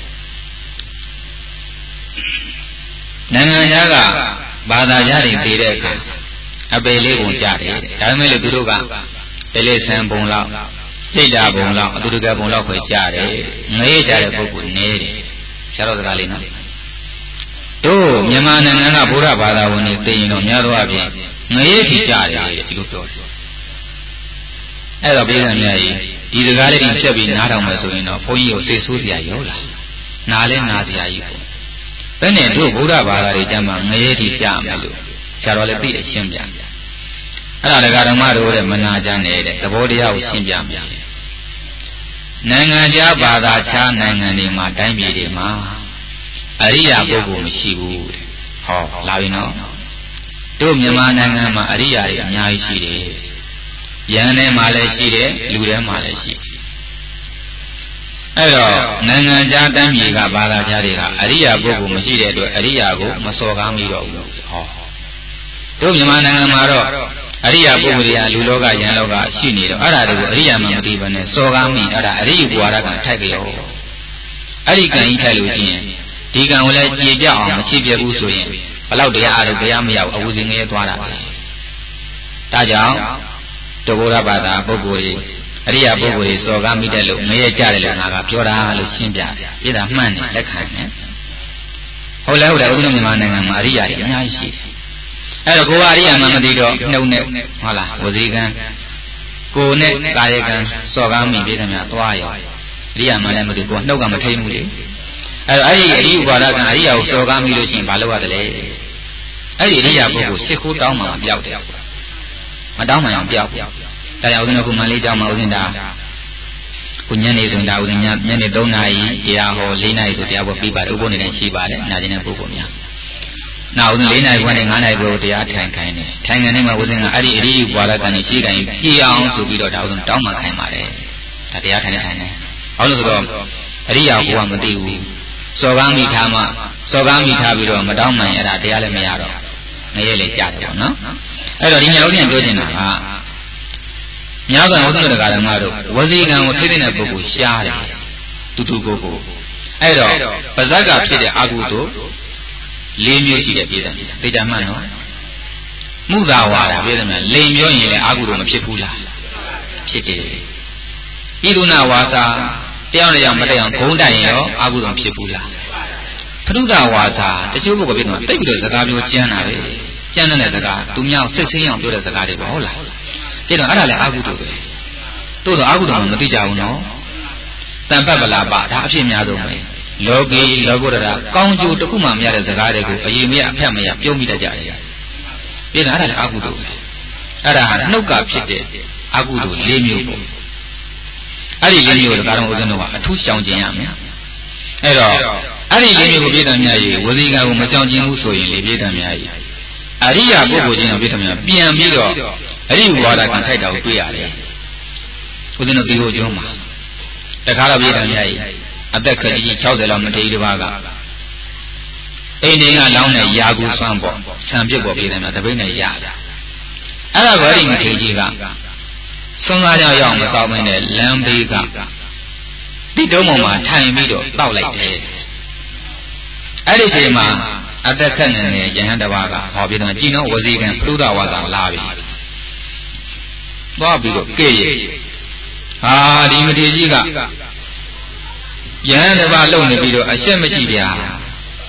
နိုင်ငံသားကဘာသာကြားတွေတည်တဲ့အခါအပေလေးပုံကြတယ်ဒါပေမဲ့လို့သူတို့ကတလေးဆန်ပုံလောက်စိတ်ဓာတ်ပုံလောက်အတူတကယ်ပုံလောက်ခွဲကြတယ်ငရေကြတဲ့ပုဂ္ဂိုလ်နေတယ်ဆရာတော်စကားလေးနော်တို့မြန်မာနိုင်ငံကဗုဒ္ဓဘာသာဝင်တွေသိရင်တော့များသောအားဖြင့်ငရေထီကြတယ်ဒီလိုပြောတယ်အဲ့တော့ပြည်သူများကြီးဒီစကားလေးတွေဖြတ်ပြီးနားထောင်မယ်ဆိုရင်တော့ဘုန်းကြီးကိုစိတ်ဆိုးစရာရောလားနားလဲနားစရာကြီးပေါ့ဘယ်နဲ့တို့ဗုဒ္ဓဘာသာတွေကျမ်းမှာငရေထီကြမယ်လို့ဆရာတော်လည်းပြီးအရှင်းပြအဲ့ဒါတရားဓမ္မတို့တဲ့မနာကြနဲ့တဲ့သဘောတရားကိုရှင်းပြမယ်နိုင်ငံခြားဘာသာခြားနိုင်ငံတွေမှာတိုင်းပြည်တွေမှာအရိယာပုဂ္ဂိုလ်မရှိဘူးတဲ့ဟောလာပြီနော်တို့မြန်မာနိုင်ငံမှာအရိယာတွေအများကြီးရှိတယ်ယန္ထဲမှာလည်းရှိတယ်လူထဲမှာလည်းရှိတယ်အဲ့တော့နိုင်ငံခြားတိုင်းပြည်ကဘာသာခြားတွေကအရိယာပုဂ္ဂိုလ်မရှိတဲ့အတွက်အရိယာကိုမစော်ကားမိတော့ဘူးဟောတို့မြန်မာနိုင်ငံမှာတော့အရိယာပုဂ္ဂိုလ်တွေကလူလောကယန္လောကရှိနေတော့အဲ့ဒါတွေကိုအရိယာမှမသိဘဲနဲ့စော်ကားမိအဲ့ဒါအရိယဘဝရကထိုက်ကြရောအဲ့ဒီကံကြီးထိုက်လို့ရှိရင်ဒီကံကိုလည်းကြည်ပြအောင်မချစ်ပြဘူးဆိုရင်ဘလောက်တရားအားလို့တရားမရဘူးအဝူစင်ငယ်သွားတာပဲဒါကြောင့်တဘောရဘာသာပုဂ္ဂိုလ်တွေအရိယာပုဂ္ဂိုလ်တွေစော်ကားမိတဲ့လို့ငရဲကြတယ်လို့ငါကပြောတာလို့ရှင်းပြတယ်ပြတာမှန်တယ်လက်ခံတယ်ဟုတ်လဲဟုတ်တယ်ဥပဒေမြန်မာနိုင်ငံမှာအရိယာတွေအများကြီးရှိတယ်အဲ့တော့ကိုယ်ကအရိယာမှမသိတော့နှုတ်နဲ့ဟုတ်လားဝစီကံကိုယ်နဲ့ကာယကံစော်ကားမိပြီးတယ်များသွားရောအရိယာမှလည်းမသိကိုယ်နှုတ်ကမထိန်ဘူးလေအဲ့တော့အဲ့ဒီအရိဥပါဒကအရိယာကိုစော်ကားမိလို့ရှိရင်ဘာလုပ်ရတယ်လဲအဲ့ဒီအရိယာပုဂ္ဂိုလ်ရှစ်ခိုးတောင်းမှမပြောက်တယ်မတောင်းမှအောင်ပြောက်တရားဥစဉ်ကမန္လေးကျောင်းမှာဥစဉ်တာကိုညနေဆိုတာဥစဉ်ညနေ3 နာရီတရားဟော4 နာရီဆိုတရားဟောပြီးပါတယ်ဥပုပ်နေတိုင်းရှိပါတယ်နာကျင်တဲ့ပုဂ္ဂိုလ်များနောက်ဦး4 နာရီခွဲနဲ့9 နာရီကိုတရားထိုင်ခိုင်းတယ်ထိုင်ခိုင်းနေမှာဦးစင်းကအဲ့ဒီအရိယဘွာရကနေရှိတိုင်းကြည်အောင်ဆိုပြီးတော့ဒါဦးစင်းတောင်းမှခိုင်းပါတယ်ဒါတရားထိုင်နေထိုင်နေဘာလို့ဆိုတော့အရိယဘွာမသိဘူးစော်ကားမိထားမှစော်ကားမိထားပြီးတော့မတောင်းမှန်အဲ့ဒါတရားလည်းမရတော့ငရဲလေကြတယ်ပေါ့နော်အဲ့တော့ဒီညဦးစင်းပြောချင်တာကများစွာဦးစင်းတို့ဓမ္မတို့ဝစီကံကိုထိတဲ့ပုဂ္ဂိုလ်ရှားတယ်တူတူကိုအဲ့တော့ပါဇက်ကဖြစ်တဲ့အကုသိုလ်4 မျိုးရှိတယ်ပြည်တယ်သိကြမှန်နော်မုသာဝါဒပြည်တယ်များလိန်ပြောရင်လည်းအာဟုတော့မဖြစ်ဘူးလားဖြစ်တယ်ဣဒုနာဝါစာတယောက်နဲ့မတည့်အောင်ဂုံးတိုက်ရင်ရောအာဟုတော့ဖြစ်ဘူးလားဖရုဒဝါစာတချို့ဘုကပြည်တော့တိတ်ပြီးတော့စကားပြောကျမ်းတာပဲကျမ်းတဲ့စကားသူများစိတ်ဆင်းအောင်ပြောတဲ့စကားတွေပေါ့ဟုတ်လားပြည်တော့အဲ့ဒါလည်းအာဟုတော့ပဲတို့တော့အာဟုတော့မသိကြဘူးနော်တန်ပတ်ပလာပဒါအဖြစ်များဆုံးပဲလောကီလောကုတ္တရာကောင်းကျိုးတစ်ခုမှမရတဲ့စကားတွေကိုအရင်မရအဖက်မရပြုံးမိတတ်ကြတယ်။ပြည်တာအဲ့ဒါလည်းအကုသိုလ်ပဲ။အဲ့ဒါဟာနှုတ်ကဖြစ်တဲ့အကုသိုလ်4 မျိုးပေါ့။အဲ့ဒီ4 မျိုးကိုဒါတော့ဦးဇင်းတို့ကအထူးရှောင်ကျင်ရမယ်။အဲ့တော့အဲ့ဒီ4 မျိုးကိုပြည်တာများကြီးဝစီကံကိုမရှောင်ကျင်ဘူးဆိုရင်လေပြည်တာများကြီးအရိယာပုဂ္ဂိုလ်ချင်းတော်ပြည်တာများပြန်ပြီးတော့အရိဝါဒကံထိုက်တာကိုတွေ့ရတယ်။ဦးဇင်းတို့ဒီကိုကျုံးမှာတခါတော့ပြည်တာများကြီးအသက်ခကြီး60လောက်မထေရီတစ်ပါးကအိမ်တွေကလောင်းတဲ့ယာကူဆွမ်းပေါ့ဆံပြစ်ပေါ်ပြည်တယ်နော်တပိတ်နဲ့ရတာအဲ့ဒါဘာလို့မထေရီကစွန်းသားကြောင်ရောက်မဆောင်မင်းနဲ့လမ်းဘေးကတိတုံးပေါ်မှာထိုင်ပြီးတော့တောက်လိုက်တယ်အဲ့ဒီချိန်မှာအသက်ခက်နေတဲ့ယဟန်တစ်ပါးကဟောပြည်တယ်ကြည်နော်ဝစီကံဖရုဒဝါစာလာပြီသွားပြီးတော့ကဲ့ရဲ့ဟာဒီမထေရီကယဟန်တစ်ပါးလုံနေပြီးတော့အရှက်မရှိဗျာ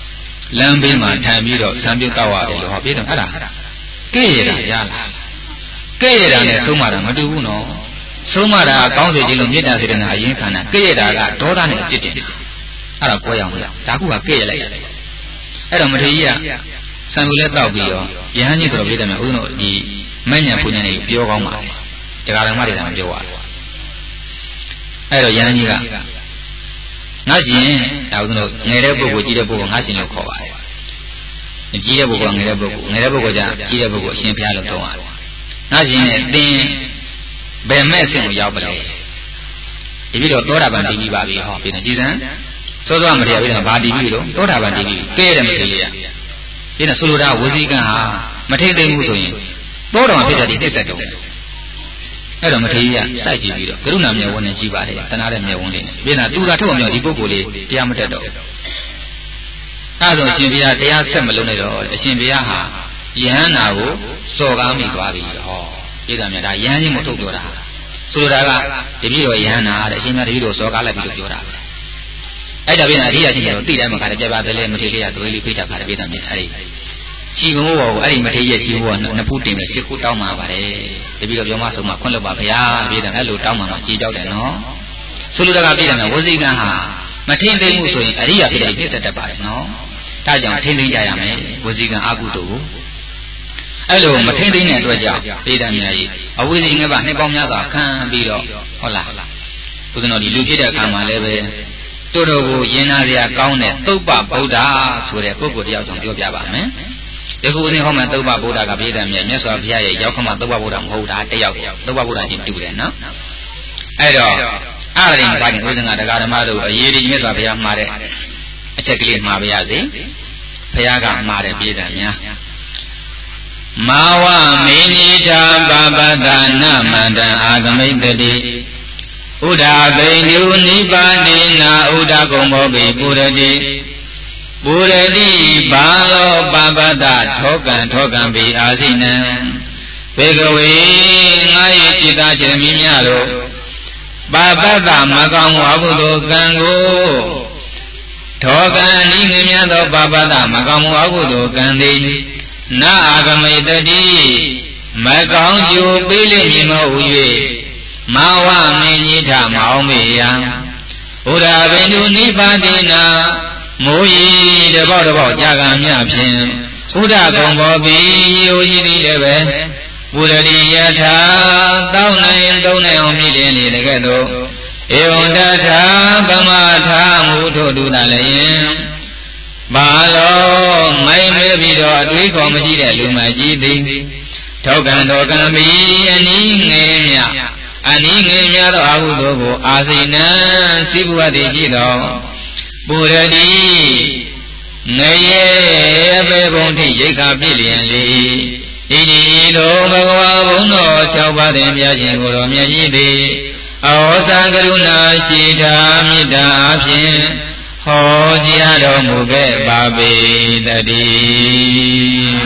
လမ်းဘေးမှာထိုင်ပြီးတော့စံပြုတ်တောက်ရတယ်လို့ဟောပြတယ်အဲ့ဒါကဲ့ရတာရလားကဲ့ရတာနဲ့ဆုံးမတာမတူဘူးနော်ဆုံးမတာကောင်းစေခြင်းလို့မေတ္တာစေတနာအရင်ခံတာကဲ့ရတာကဒေါသနဲ့အจิตတင်အဲ့ဒါပွဲအောင်မလားဒါခုကကဲ့ရလိုက်အဲ့တော့မထေရကြီးကစံပြုတ်လဲတောက်ပြီးတော့ယဟန်ကြီးဆိုတော့ပြတယ်မယ်ဦးတို့ဒီမဉ္ဇဉ်ဘုညာတွေပြောကောင်းပါတရားဓမ္မတွေလည်းမပြောပါဘူးအဲ့တော့ယဟန်ကြီးကငါရှင်ဒါဦးတို့ငယ်တဲ့ပုဂ္ဂိုလ်ကြီးတဲ့ပုဂ္ဂိုလ်ငါရှင်လို့ခေါ်ပါတယ်ကြီးတဲ့ပုဂ္ဂိုလ်ငယ်တဲ့ပုဂ္ဂိုလ်ငယ်တဲ့ပုဂ္ဂိုလ်ကြကြီးတဲ့ပုဂ္ဂိုလ်အရှင်ဘုရားလို့ပြောပါတယ်ငါရှင်နဲ့သင်ဘယ်မဲ့ဆင့်ကိုရောက်ပလဲဒီပြီးတော့သောတာပန်တည်ပြီးပါပြီဟောပြီးတော့ကြည်စံစောစောမတရားပြီးတော့ဘာတည်ပြီးလို့သောတာပန်တည်ပြီးကဲတယ်မသိလေးရပြီးတော့ဆိုလိုတာဝစီကံဟာမထိတ်သိမ့်ဘူးဆိုရင်သောတော်ဖြစ်တဲ့ဒီတိစ္ဆတ်တုံးအဲ့တော့မထေရကြီးကစိုက်ကြည့်ပြီးတော့ကရုဏာမျက်ဝန်းနဲ့ကြည့်ပါတယ်တနာတဲ့မျက်ဝန်းလေးနဲ့ပြီးတော့သူကထုတ်အောင်ပြောဒီပုဂ္ဂိုလ်လေးတရားမတက်တော့အဲ့ဆိုအရှင်ဘုရားတရားဆက်မလုပ်နဲ့တော့အရှင်ဘုရားဟာယဟန္တာကိုစော်ကားမိသွားပြီဟောပြည်တော်များဒါယဟန်ကြီးမထုတ်ပြောတာဆိုလိုတာကတပည့်တော်ယဟန္တာတဲ့အရှင်ဘုရားတပည့်တော်စော်ကားလိုက်ပြီးလို့ပြောတာပဲအဲ့ဒါပြင်အရိယာရှင်တို့သိတယ်မှာခါတယ်ပြပါသေးလဲမထေရကဒွေးလေးဖိတ်တာပါတယ်ပြည်တော်များအဲ့ဒီချီမိုးဘောကိုအဲ့ဒီမထေရချီမိုးကနှစ်ဖူးတင်ပြီးရှစ်ခုတောင်းမှာပါတယ်တပည့်တော်ပြောမဆုံးမှာခွင့်လွတ်ပါဗျာပြည်တော်အဲ့လိုတောင်းမှာကြည်တောက်တယ်နော်ဆိုလိုတာကပြည်တော်များဝစီကံဟာမထင်သိမှုဆိုရင်အရိယာဖြစ်တဲ့ပြည့်စက်တတ်ပါတယ်နော်ဒါကြောင့်ထင်သိကြရမယ်ဝစီကံအကုသိုလ်ကိုအဲ့လိုမထင်သိတဲ့အတွက်ကြောင့်ပြည်တော်များကြီးအဝိဇ္ဇိငါးပါးနှစ်ပေါင်းများစွာခံပြီးတော့ဟုတ်လားဦးဇင်းတော်ဒီလူဖြစ်တဲ့အခါမှာလည်းပဲတို့တို့ကိုယဉ်နာစရာကောင်းတဲ့သုပ္ပဗုဒ္ဓဆိုတဲ့ပုဂ္ဂိုလ်တယောက်ကြောင့်ပြောပြပါမယ်ဒီခုဦးဇင်းဟောမှာသုပ္ပဗုဒ္ဓကပြည်တော်များမြတ်စွာဘုရားရဲ့ရောက်ခမသုပ္ပဗုဒ္ဓမဟုတ်တာတယောက်သုပ္ပဗုဒ္ဓချင်းတူတယ်နော်အဲ့တော့အဲ့ဒီမှာခင်ဦးဇင်းကတရားဓမ္မတို့အရေးကြီးမြတ်စွာဘုရားမှာတဲ့အချက်ကလေးမှာပါရစေဘုရားကမှာတဲ့ပြည်တော်များမာဝမေနိထာပပဒနာမန္တံအာဂမိတတိဥဒ္ဓဘိညုနိဗ္ဗာနေနာဥဒ္ဓကုံမောပိပုရတိပုရတိဘာလောပပဒထောကံပိအာစိနံဘေကဝေငါ၏จิตာจิตမိများတို့ပပဒမကောင်းဝါဟုသောကံကိုထောကံဤငင်များသောပပဒမကောင်းဝါဟုသောကံသည်နာအာဂမိတတိမကောင်းကျိုးပေးလိမ့်မည်မဟုတ်၍မာဝမင်းကြီးထမအောင်မေယံဘုရားဘိန္ဒုနိဗ္ဗာတိနာမိုးရီတပေါက်တပေါက်ကြာကံမြဖြင့်ဥဒ္ဒကုံဘောပိယိုကြီးသည်လည်းပဲဘုရတိယထာတောင်းနိုင်သုံးနိုင်အောင်မြည်တယ်လေတကဲ့သို့ဧဝံတထာဗမထာမူထို့တူတာလည်းဘာလို့မိုင်းမဲပြီးတော့အတွေးခေါ်မရှိတဲ့လူမကြီးသည်ထောကံတော်ကံမီအနည်းငယ်မြအနည်းငယ်များသောအဟုသောကိုအာစိနံစိဘုဝတိရှိသောပုရတိငရေအပေဘုံထိရိတ်ခါပြည့်လျင်လေဤဒီလိုဘဂဝါဘုံတော်6ပါးတွင်မြတ်ခြင်းကိုတော်မြတ်ကြီးသည်အဟောစာကရုဏာရှိတာမေတ္တာအဖြင့်ဟောကြားတော်မူခဲ့ပါပေတည်း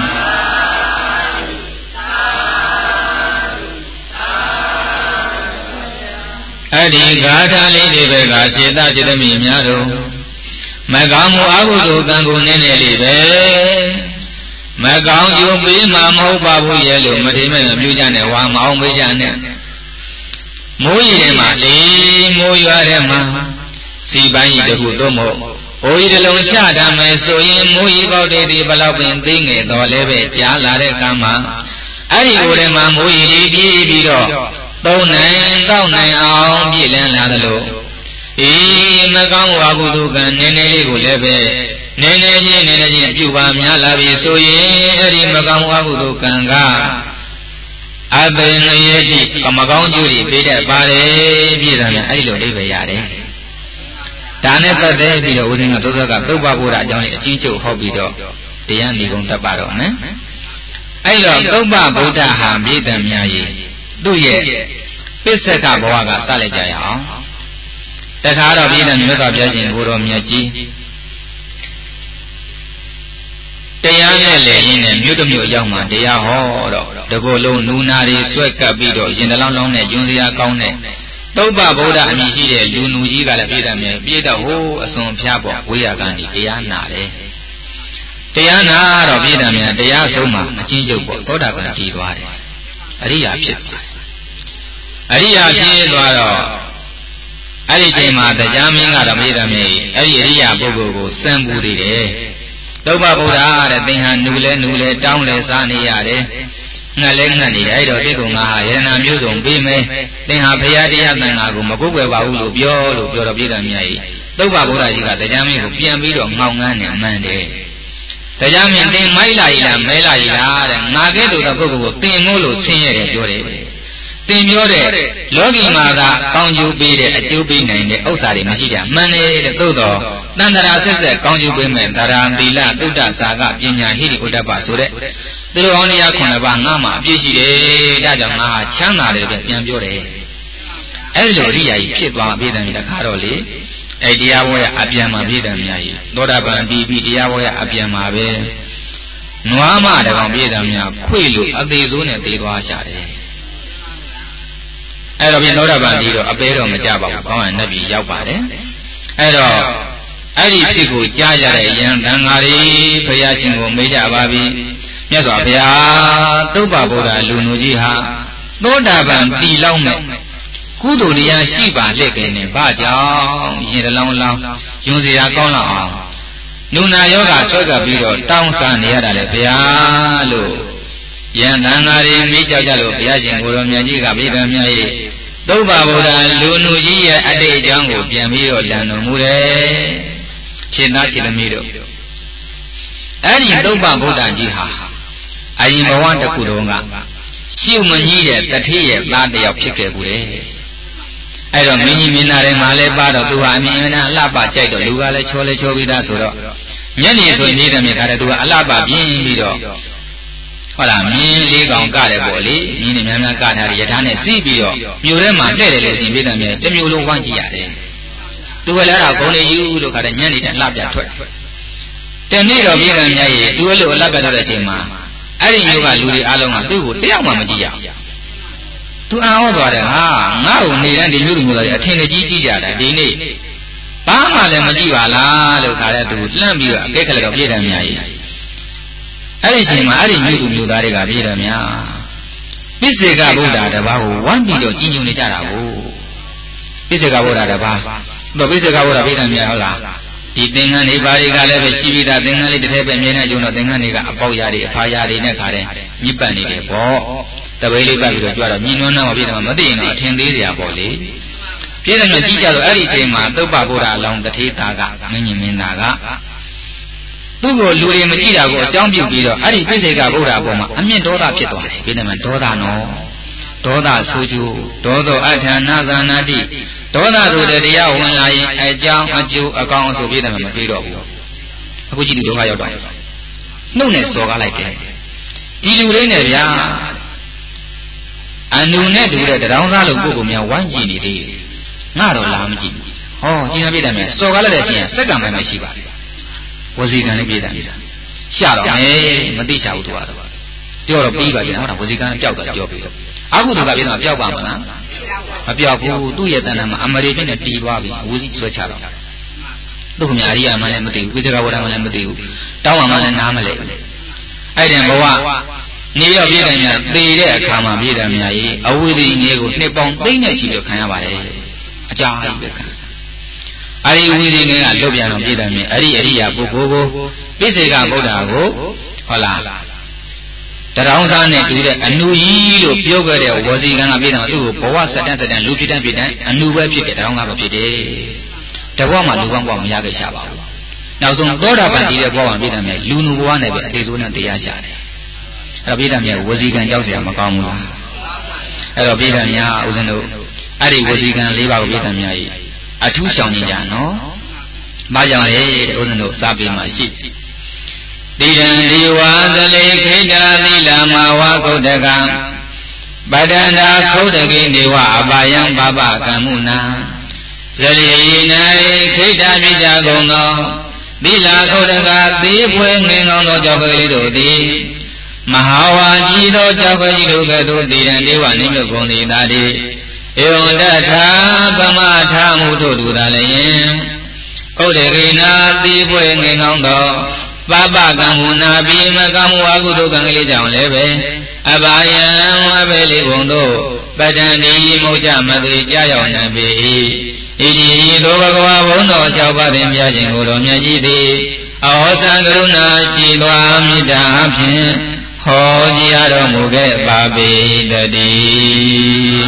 အဲ့ဒီဂါထာလေးတွေပဲကစေတจิตမိများတို့မကောင်းမှုအကုသိုလ်ကံကိုနည်းနည်းလေးပဲမကောင်းကျိုးပေးမှမဟုတ်ပါဘူးရဲ့လို့မထေမဲ့ပြုကြနဲ့ဝါမအောင်ပေးကြနဲ့မိုးရီထဲမှာလေမိုးရွာထဲမှာစီပိုင်းကြီးတခုသို့မဟုတ်ဘိုးကြီးတစ်လုံးချတမ်းမယ်ဆိုရင်မိုးရီပေါက်တဲ့ဒီဘလောက်ပင်သိငယ်တော်လည်းပဲကြားလာတဲ့ကံမှာအဲ့ဒီဟိုထဲမှာမိုးရီကြီးပြေးပြီးတော့သုံးနိုင်တောက်နိုင်အောင်ပြည့်လန်းလာသလိုမကောင်းဝါကုသိုလ်ကံနည်းနည်းလေးကိုလည်းပဲနည်းနည်းချင်းပြုပါများလာပြီဆိုရင်အဲ့ဒီမကောင်းဝါကုသိုလ်ကံကအပင်ငရေတိမကောင်းကျိုးတွေပေးတတ်ပါတယ်ပြည့်စုံတယ်အဲ့ဒီလိုအိဗေရတယ်ဒါနဲ့ပတ်သက်ပြီးတော့ဦးဇင်းကသောသောကသုပ္ပဗုဒ္ဓအကြောင်းလေးအကြီးကျုပ်ဟောပြီးတော့တရားနေကုန်တတ်ပါတော့မယ်အဲ့တော့သုပ္ပဗုဒ္ဓဟာပြည့်စုံများကြီးသူ့ရဲ့ပစ္စကဘဝကစလိုက်ကြရအောင်တခါတော့ပြည်တဲ့မြတ်စွာဘုရားရှင်ကိုတော်မြတ်ကြီးတရားနဲ့လည်းရင်းနဲ့မြို့တစ်မြို့ရောက်မှတရားဟောတော့တကူလုံးနူနာတွေဆွဲကပ်ပြီးတော့ရင်တလောင်းလောင်းနဲ့ယွန်းစရာကောင်းတဲ့သုပ္ပဗုဒ္ဓအမည်ရှိတဲ့လူနူကြီးကလည်းပြည်တဲ့မြတ်ပြည်တော့ဟိုးအစွန်ဖျားပေါ်ဝေးရကန်ဒီတရားနာတယ်တရားနာတော့ပြည်တယ်များတရားဆုံးမှာအချင်းချုပ်ပေါ့သောတာပန်တည်သွားတယ်အရိယာဖြစ်သွားတယ်အရိယာဖြစ်သွားတော့အဲ့ဒီချိန်မှာတရားမင်းကတော့ပြည်တယ်မြေအဲ့ဒီအရိယာပုဂ္ဂိုလ်ကိုစံပူသေးတယ်သုဘဗုဒ္ဓတဲ့သင်ဟာနူလဲတောင်းလဲစားနေရတယ်ငှက်လဲငှက်နေတယ်အဲ့တော့တိကုံငါဟာယရဏမျိုးစုံပြီးမယ်သင်ဟာဘုရားတရားသံဃာကိုမကုတ်ွယ်ပါဘူးလို့ပြောတော့ပြည်တယ်မြေသုဘဗုဒ္ဓကြီးကတရားမင်းကိုပြန်ပြီးတော့ငေါငန်းနေအမှန်တယ်တရားမင်းသင်မိုက်လာရလားမဲလာရလားတဲ့ငါကဲ့သို့သောပုဂ္ဂိုလ်ကိုသင်မို့လို့ဆင်းရဲတယ်ပြောတယ်သင်ပြောတဲ့လောကီမှာကကောင်းကျိုးပေးတဲ့အကျိုးပေးနိုင်တဲ့ဥစ္စာတွေမရှိကြမှန်တယ်တဲ့သို့တော့တန်တရာဆက်ဆက်ကောင်းကျိုးပေးမဲ့သရံသီလသုဒ္ဓစာကပညာဟိရိဥဒ္ဓပဆိုတဲ့သူတို့အောင်တရား9ပါးငါမှအပြည့်ရှိတယ်ဒါကြောင့်ငါချမ်းသာတယ်ပဲပြန်ပြောတယ်အဲ့လိုအရိယာကြီးဖြစ်သွားပြည်တယ်တခါတော့လေအဲ့တရားဘောရအပြန်မှာပြည်တယ်များကြီးသောတာပန်တည်ပြီးတရားဘောရအပြန်မှာပဲနွားမတကောင်ပြည်တယ်များခွေလို့အသေးစိုးနဲ့သေးသွားရှာတယ်အဲ့တော့ပြန်သောတာပန်တည်တော့အပဲတော့မကြပါဘူးကောင်းရင်နတ်ပြည်ရောက်ပါတယ်အဲ့တော့အဲ့ဒီဖြစ်ကိုကြားရတဲ့ယံတန်ဃာတွေဘုရားရှင်ကိုမေးကြပါပြီမြတ်စွာဘုရားသုဘဗုဒ္ဓလူနူကြီးဟာသောတာပန်တည်လောက်မဲ့ကုသိုလ်တရားရှိပါလက်ကင်းနဲ့ဘာကြောင့်ရင်တလောင်းလောင်းယွန်စရာကောင်းလောက်အောင်နုနာယောဂဆွဲကပ်ပြီးတော့တောင်းစားနေရတာလေဘုရားလို့ယံတန်ဃာတွေမေးကြောက်ကြလို့ဘုရားရှင်ကိုယ်တော်မြတ်ကြီးကဗိဓံမြတ်ရဲ့သုဘဗုဒ္ဓလူနူကြီးရဲ့အတိတ်အကြောင်းကိုပြန်ပြီးတော့လမ်းတော်မူတယ်ခြေသားခြေသမီးတို့အဲ့ဒီသုဘဗုဒ္ဓကြီးဟာအရင်ဘဝတစ်ခုတုန်းကရှုမကြီးတဲ့တတိရဲ့သားတစ်ယောက်ဖြစ်ခဲ့ဘူးလေအဲ့တော့မင်းကြီးမင်းသားတွေမှာလည်းပါတော့သူဟာအမြင်အမှန်အလှပကြိုက်တော့လူကလည်းချောပြီးသားဆိုတော့ညနေဆိုနေတယ်မြေခါတဲ့သူကအလှပပြင်းပြီးတော့ဟုတ်လားမြင်းလေးကောင်ကတယ်ပေါ့လေမြင်းတွေများများကထားတယ်ယထာနဲ့စီးပြီးတော့မြို့ထဲမှာလှည့်တယ်လို့ရှင်ပြည်တယ်မြေတစ်မျိုးလုံးဝိုင်းကြည့်ရတယ်သူကလည်းတော့ဂုံလေးယူလို့ခါတဲ့ညနေတည်းလှပြထွက်တနေ့တော့ပြည်တယ်မြေရဲ့သူအဲ့လိုအလှပြထွက်တဲ့အချိန်မှာအဲ့ဒီမျိုးကလူတွေအားလုံးကသူ့ကိုတယောက်မှမကြည့်ရဘူးသူအံ့ဩသွားတယ်ဟာငါ့ကိုနေတိုင်းဒီမျိုးတွေအထင်ကြီးကြည့်ကြတာဒီနေ့ဘာမှလည်းမကြည့်ပါလားလို့ခါတဲ့သူလှမ်းပြီးတော့အကဲခက်တော့ပြည်တယ်မြေရဲ့အဲ့ဒီချိန်မှာအဲ့ဒီမြို့သားတွေကပြည်တယ်များပိစေကဗုဒ္ဓတပါးကိုဝမ်းပြီးတော့ကြီးညိုနေကြတာကိုပိစေကဗုဒ္ဓတပါးတော့ပိစေကဗုဒ္ဓပြည်တယ်များဟုတ်လားဒီသင်္ကန်းတွေဘာတွေကလည်းပဲရှိပြီးသားသင်္ကန်းလေးတစ်ထည့်ပဲမြင်နေကြုံတော့သင်္ကန်းတွေကအပေါက်ရာတွေအဖာရာတွေနဲ့ခါတဲ့ညစ်ပတ်နေတယ်ပေါ့တပိတ်လေးပတ်ပြီးတော့ကြွတော့ညင်နွမ်းတော့ပြည်တယ်မှာမသိရင်တော့အထင်သေးစရာပေါ့လေပြည်တယ်များကြီးကြတော့အဲ့ဒီချိန်မှာသုဘဗုဒ္ဓအလောင်းတထေသားကမင်းကြီးမင်းသားကသူ့ကိုလူတွေမကြည့်တာကိုအကြောင်းပြုပြီးတော့အဲ့ဒီပိစိကဗုဒ္ဓအပေါ်မှာအမြင့်ဒေါသဖြစ်သွားတယ်ပြည်တယ်မှာဒေါသနော်ဒေါသဆိုးကျိုးဒေါသောအထာနာဇာနာတိဒေါသဆိုတဲ့တရားဝင်လာရင်အကြောင်းအကျိုးအကောင်းအဆိုးပြည်တယ်မှာမပြေတော့ဘူးအခုကြည့်ဒုက္ခရောက်သွားနှုတ်နဲ့စော်ကားလိုက်တယ်ဒီလူလေးနဲ့ဗျာအနုနဲ့တူတဲ့တောင်စားလို့ပုဂ္ဂိုလ်များဝိုင်းကြည့်နေသေးတယ်ငါတော့လာမကြည့်ဘူးဟောကျင်းပြတယ်မယ်စော်ကားလိုက်တဲ့အချိန်စက္ကန့်ပဲမရှိပါဘူးဝစီကံလေးပြေးတာရှာတော့မသိချဘူးသူကတော့ပြောတော့ပြီးပါပြန်ဟုတ်တာဝစီကံပျောက်တော့ပြောပြီးတော့အခုသူကပြေးတော့ပျောက်ပါမလားမပျောက်ဘူးသူ့ရဲ့တဏ္ဍာမှာအမရိဖြစ်နေတီးသွားပြီဝစီဆွဲချတော့သူ့ခမအရိယာမှလည်းမသိဘူးပိစကဝဒမှလည်းမသိဘူးတောင်းမှလည်းနားမလဲအဲ့တဲ့ဘဝနေတော့ပြေးတယ်များသေတဲ့အခါမှာပြေးတယ်များကြီးအဝိဇ္ဇငယ်ကိုနှစ်ပေါင်းသိမ့်နဲ့ချီလို့ခံရပါတယ်အကြာကြီးပဲခံအဲ့ဒီဝိရိငယ်ကလွတ်ပြန်တော့ပြည်တယ်မြင်အဲ့ဒီအရိယာပုဂ္ဂိုလ်ကိုပိစေကဗုဒ္ဓကိုဟုတ်လားတရောင်းသားနဲ့တူတဲ့အနုကြီးလို့ပြောခဲ့တဲ့ဝစီကံကပြည်တယ်မှာသူ့ကိုဘဝစတန်လူဖြစ်တဲ့အနုပဲဖြစ်တယ်တရောင်းသားပဲဖြစ်တယ်တဘဝမှာလူကောင်းဘဝမရခဲ့ချပါဘူးနောက်ဆုံးသောတာပန်တည်တဲ့ဘဝမှာပြည်တယ်မြင်လူနုဘဝနဲ့ပဲအသေးဆုံးနဲ့တရားရှာတယ်အဲ့တော့ပြည်တယ်မြင်ဝစီကံကြောက်เสียမကောင်းဘူးလားအဲ့တော့ပြည်တယ်များဦးဇင်းတို့အဲ့ဒီဝစီကံ၄ပါးကိုပြည်တယ်များကြီးအထူးဆောင်နေကြနော်။ဘာကြောင့်လဲဦးဇင်းတို့စာပေမှာရှိတိရံဒီဝါသလေခိတ္တာသီလမဝါကုတ္တကံပတ္တန္တာခုတ်တကိနေဝအပါယံပပကံမှုနာဇလိနေခိတ္တာပြကြကုန်သောသီလခုတ်တကသေးပွဲငင်ကောင်းသောကြောက်ကလေးတို့သည်မဟာဝါကြီးသောကြောက်ကလေးတို့ကဲ့သို့တိရံဒီဝနိမြုပ်ကုန်သည်သာတိဧဝံတထာပမထာမှုတို့တူသာလည်းယင်ကုဋ္ဌေကိနာတိပွေငင်ကောင်းသော Papa Kamuna Bimakamu Agudu Kangli down leve Abayam Abeli Bondo Badani Moja Madri Jayo Nabi Idi Dogwa Bono Jabadim Yajin Uromyajidi Aosangaruna Shidwa Midapin Hoji Aromuge Babi Dadi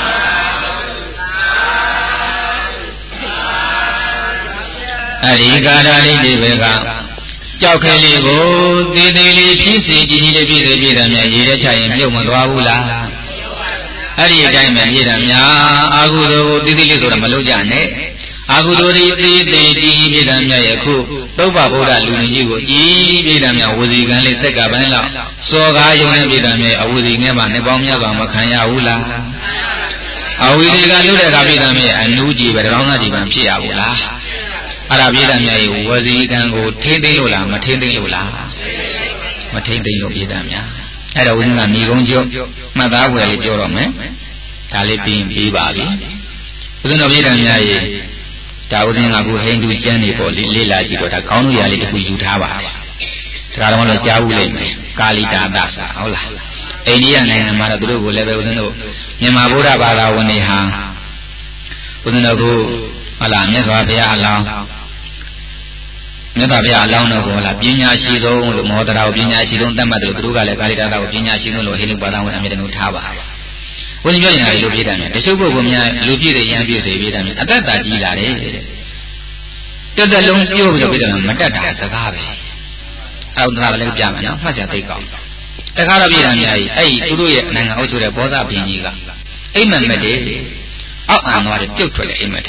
Arigara Divega Jokeli Go, Didili Pisi, Gidi Pidamia, Yidacha, Yomadwabula Ari Diamond Yidamia, Agudo, Didili Malujane, Agudori, Pidamia Yaku, Toba Boda Lunigo, Yidamia, Wuzigan, Sekabella, Soga Yona Pidamia, Wuzingama, Nebomia, Makaya Ula. Awidiga Luda Pidamia, and Nuji, but Rona Divampia Ula. Arabidamia was he can go Tedula, Matedula, Matedilobidamia. At a winner, Nigonjo, Madawell Jorome, Talipin Bibabi. Uzunobidamia, Thousand Abu Hindu Jenny for Lila Jibota, Kanuali, who you have. Taramala Jawule, Kalita Dasa, Ola. Alien and Maradru level Yamabura Bala when they hang. Uzunabu, Allah, Meswapia Allah. Nebabia alone of Ola, Pina Shido, Modera, Pina Shidon, Tamadu, Druga, Kalita, Pina Shino, Hilly Badam, and Midnutava. When you join a Lupidan, the Subumia, Lupi, the Yampus, Vidamin, at that Gilare. To the long view of the Vidaman, Matata, Sagavi. Out of the Jamana, much a take off. The Carabina, to do it, and out to the Bosa Piniga. Amen, Mede. Out and not a putrid image.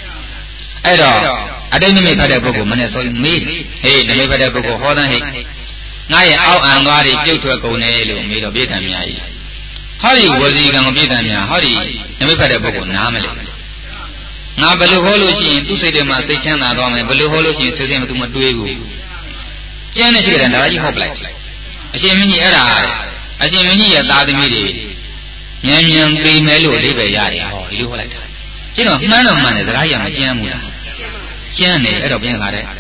I don't make a book of money, so me. Hey, the make a book of Hodan. Nay out and got it due to a conel made of Vitamia. Hurry was he going to Vitamia? Hurry, the make a book of Namely. Now, Beluhology, to say them as a channel, and Beluhology says him to Maduegu. Janet and I hope like. I see many era. I see many at the meeting. Yan be mellow, live a yard, you like that. You know, none of man is I am a Jamu. Jenny, at a being had it.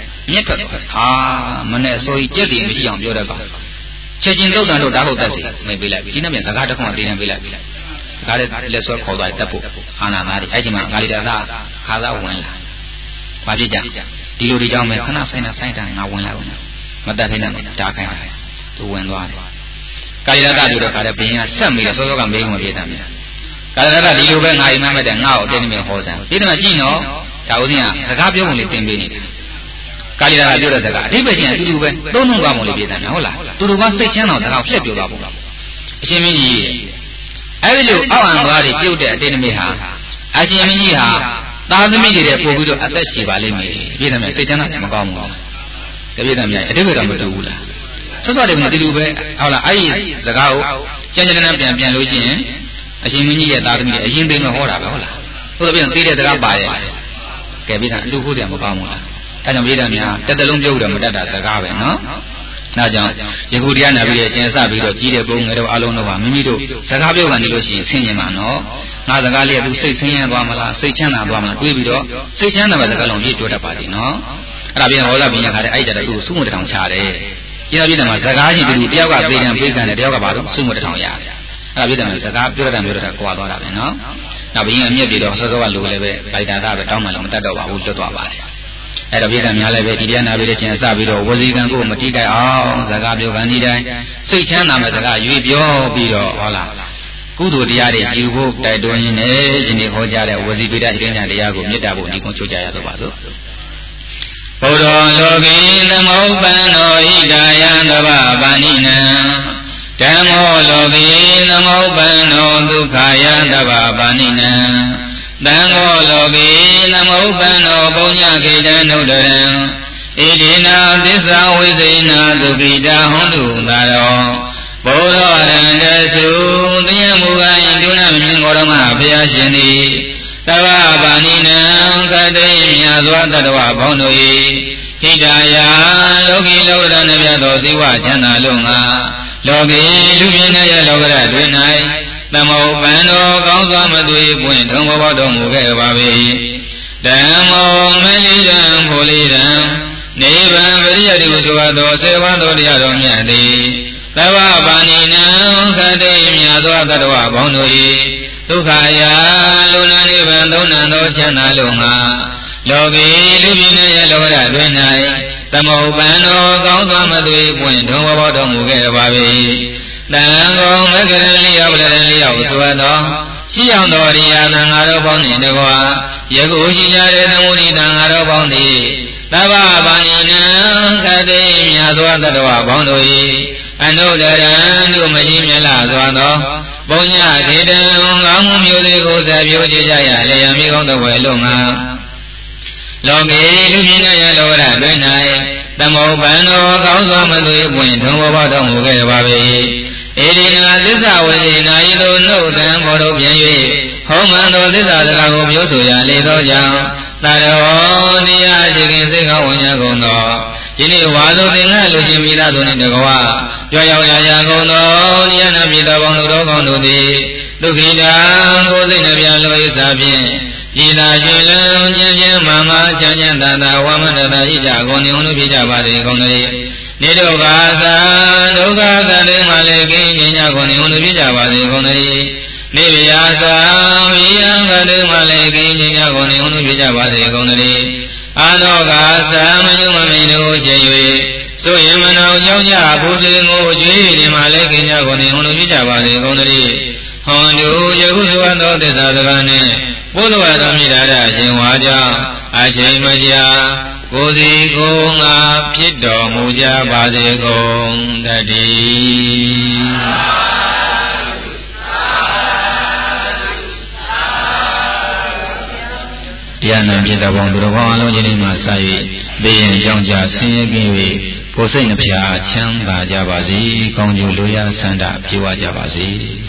Mane, so he jetty in the young Yoruba. Changing those and Daho does it, maybe like, you know, the Gata didn't be like. Got it, let's work called by Tapu, Anna, Ajima, Galida, Kaza, Wella. Pavija, Diluri Jame, cannot sign a sign and I won't have Madame, dark and to win one. Galida, you have been a semi, so I'm being with them. Galida, you went, I remember them now, getting me a horse. Didn't Gino. Tauzia, Sagabio only thing being it. Kalida Dura Zaga, Liberty and Duba, don't know Gamoli Vietanamola, to the one section of the house of your Babu. Shimini, I will do our body built at Denimiha. I see Miniha, the media for good at the Shivalimi, Vietnam, Satan, Magamu. The Vietnam, a dividend of Dula. So, what if you do our eyes, Zagao, General Pian Lucian, I see Mini at Army, a Jim Hora. So, the Vietnam, the Rabbi. Kevin, do good and Mopamula. And a Vidamia, that the long Yoda Madata Sagave, no? Naja, Yahudiana village and Sabi, Gide Bung, Alonova, Mimido, Sagabio and Lucy, Cinema, no? Now the Galia do say Sina Bamala, say Chana Bama, Vivido, say Chana was a galon to the party, no? Rabia Ola Bina had either do sooner than Chare. Yavida Sagagi to the Diaga, and Big and the Diaga, sooner than Yard. Rabida Sagab, and Murata Quadra, no? Now being a mere bit of Soga Luleve, like that, Tamalum Tadova, who to Abadi. At a bit of Yaleve, Diana village and Sabido, was he going to go Matida, Zagabio Vanida, say Chana Mazaga, you Bido, Ola. Kudu Diari, you hope that doing in age in the Hojara was he bid at Diago, Mitabu, Nicochuja Yazo. Odo Login, the Mopano, Hidayana, Banina. Damo Logi, Namo Bano, Dukaya, Dava Banina. Dango Logi, Namo Bano, Bonya Gida, Nodaran. Idina, Disa, Wizina, Dukida, Hondu, Daro. Bodo, and Jesu, Diamuga, Induna, Mingorama, Piashini. Dava Banina, Kademia, Dwa, Bonoi. Hidaya, Logi, Lodan, Yadosiwa, Jana Lunga. Logi, Lumina, Logra, Dunai, Namo Bano, Gauzamadui, Point, Homo, Mugabe, Damo, Melidam, Polidam, နိဗ္ဗာန်ပရိယတိဟုဆိုသောစေဝါသောတရားတော်မြတ်သည်သဗ္ဗပါဏိနံခတိမြတ်သောတတ္တဝပေါင်းတို့၏ဒုက္ခယာလူနာနိဗ္ဗာန်သုံးနံသောချမ်းသာလုံးငါလောကီလူပြည်နှင့်လောကတွင်၌သမုပ္ပန်သောကောင်းစွာမသွေပွင့်ထုံးဘောတော်မူခဲ့ပါ၏တန်ကုန်မကရဏလျောပလရဏလျောဆိုသောရှိအောင်သောရိယာသံဃာတော်ပေါင်းနှင့်တကွာယခုရှိကြတဲ့သမုဒိသံဃာတော်ပေါင်းသည်သဗ္ဗပါဏိနံခတိမြတ်သောတတ္တဝပေါင်းတို့၏အနုတရံတို့မကြီးမြတ်လာစွာသောဘုံညဒေတံကောင်းမှုမျိုးသေးကိုဆက်ပြုကြကြရလျက်မိကောင်းတော်ဝယ်လုံးမှာလောကီလူပြည်၌လောကတွင်၌သမုပ္ပန်သောကောင်းစွာမသွေပွင့်ထုံးဘောတော်မူခဲ့ပါ၏ဧရိနာသစ္စာဝေဒနာဤသို့နှုတ်တံဘောတော်ပြန်၍ဟောမှန်သောသစ္စာစကားကိုပြောဆိုရလေသောကြောင့်သာရောတရားရှိခင်စိတ်ကောင်းဝင်ရကုန်သောဒီနေ့ဝါသောသင်္ကလူချင်းမိသားစုနှင့်တကွာကြောရောက်ရကုန်သောတရားနာမိသားပေါင်းတို့ကောင်းတို့သည်ဒုက္ခိတာကိုယ်စိတ်နှပြလို၏စာဖြင့်ဤသာရှင်လံကျင့်ခြင်းမာမချမ်းချမ်းသာသာဝါမန္တတာဤကြကုန်နေုံတို့ပြကြပါစေကုန်သတည်းနိဒုက္ခသာဒုက္ခကတိမှလည်းကင်းငြိမ်းကြကုန်နေုံတို့ပြကြပါစေကုန်သတည်းနိဗ္ဗာန်သာဝိယံကတိမှလည်းကင်းငြိမ်းကြကုန်နေုံတို့ပြကြပါစေကုန်သတည်းအာနောကသာမယုမမိန်တို့ကျင်၍ဆိုရင်မနောကြောင့်ကြဘုဇင်ကိုကြွေးဒီမှလည်းကင်းကြကုန်နေုံတို့ပြကြပါစေကုန်သတည်းဟွန်တို့ယခုဆိုသောသစ္စာစကားနှင့်ဘုဒ္ဓဝါဒမိဒါရအရှင်ဝါကြောင့်အချိန်မကြာကိုယ်စီကိုယ်ငါဖြစ်တော်မူကြပါစေကုန်တည်းတရားနာပြည်တော်ပေါင်းသူတော်ကောင်းအလုံးကြီးမှစ၍ဘေးရင်ကြောင့်ကြဆင်းရဲကင်း၍ကိုယ်စိတ်နှပြချမ်းသာကြပါစေကောင်းကျိုးလိုရာဆန္ဒပြေဝကြပါစေ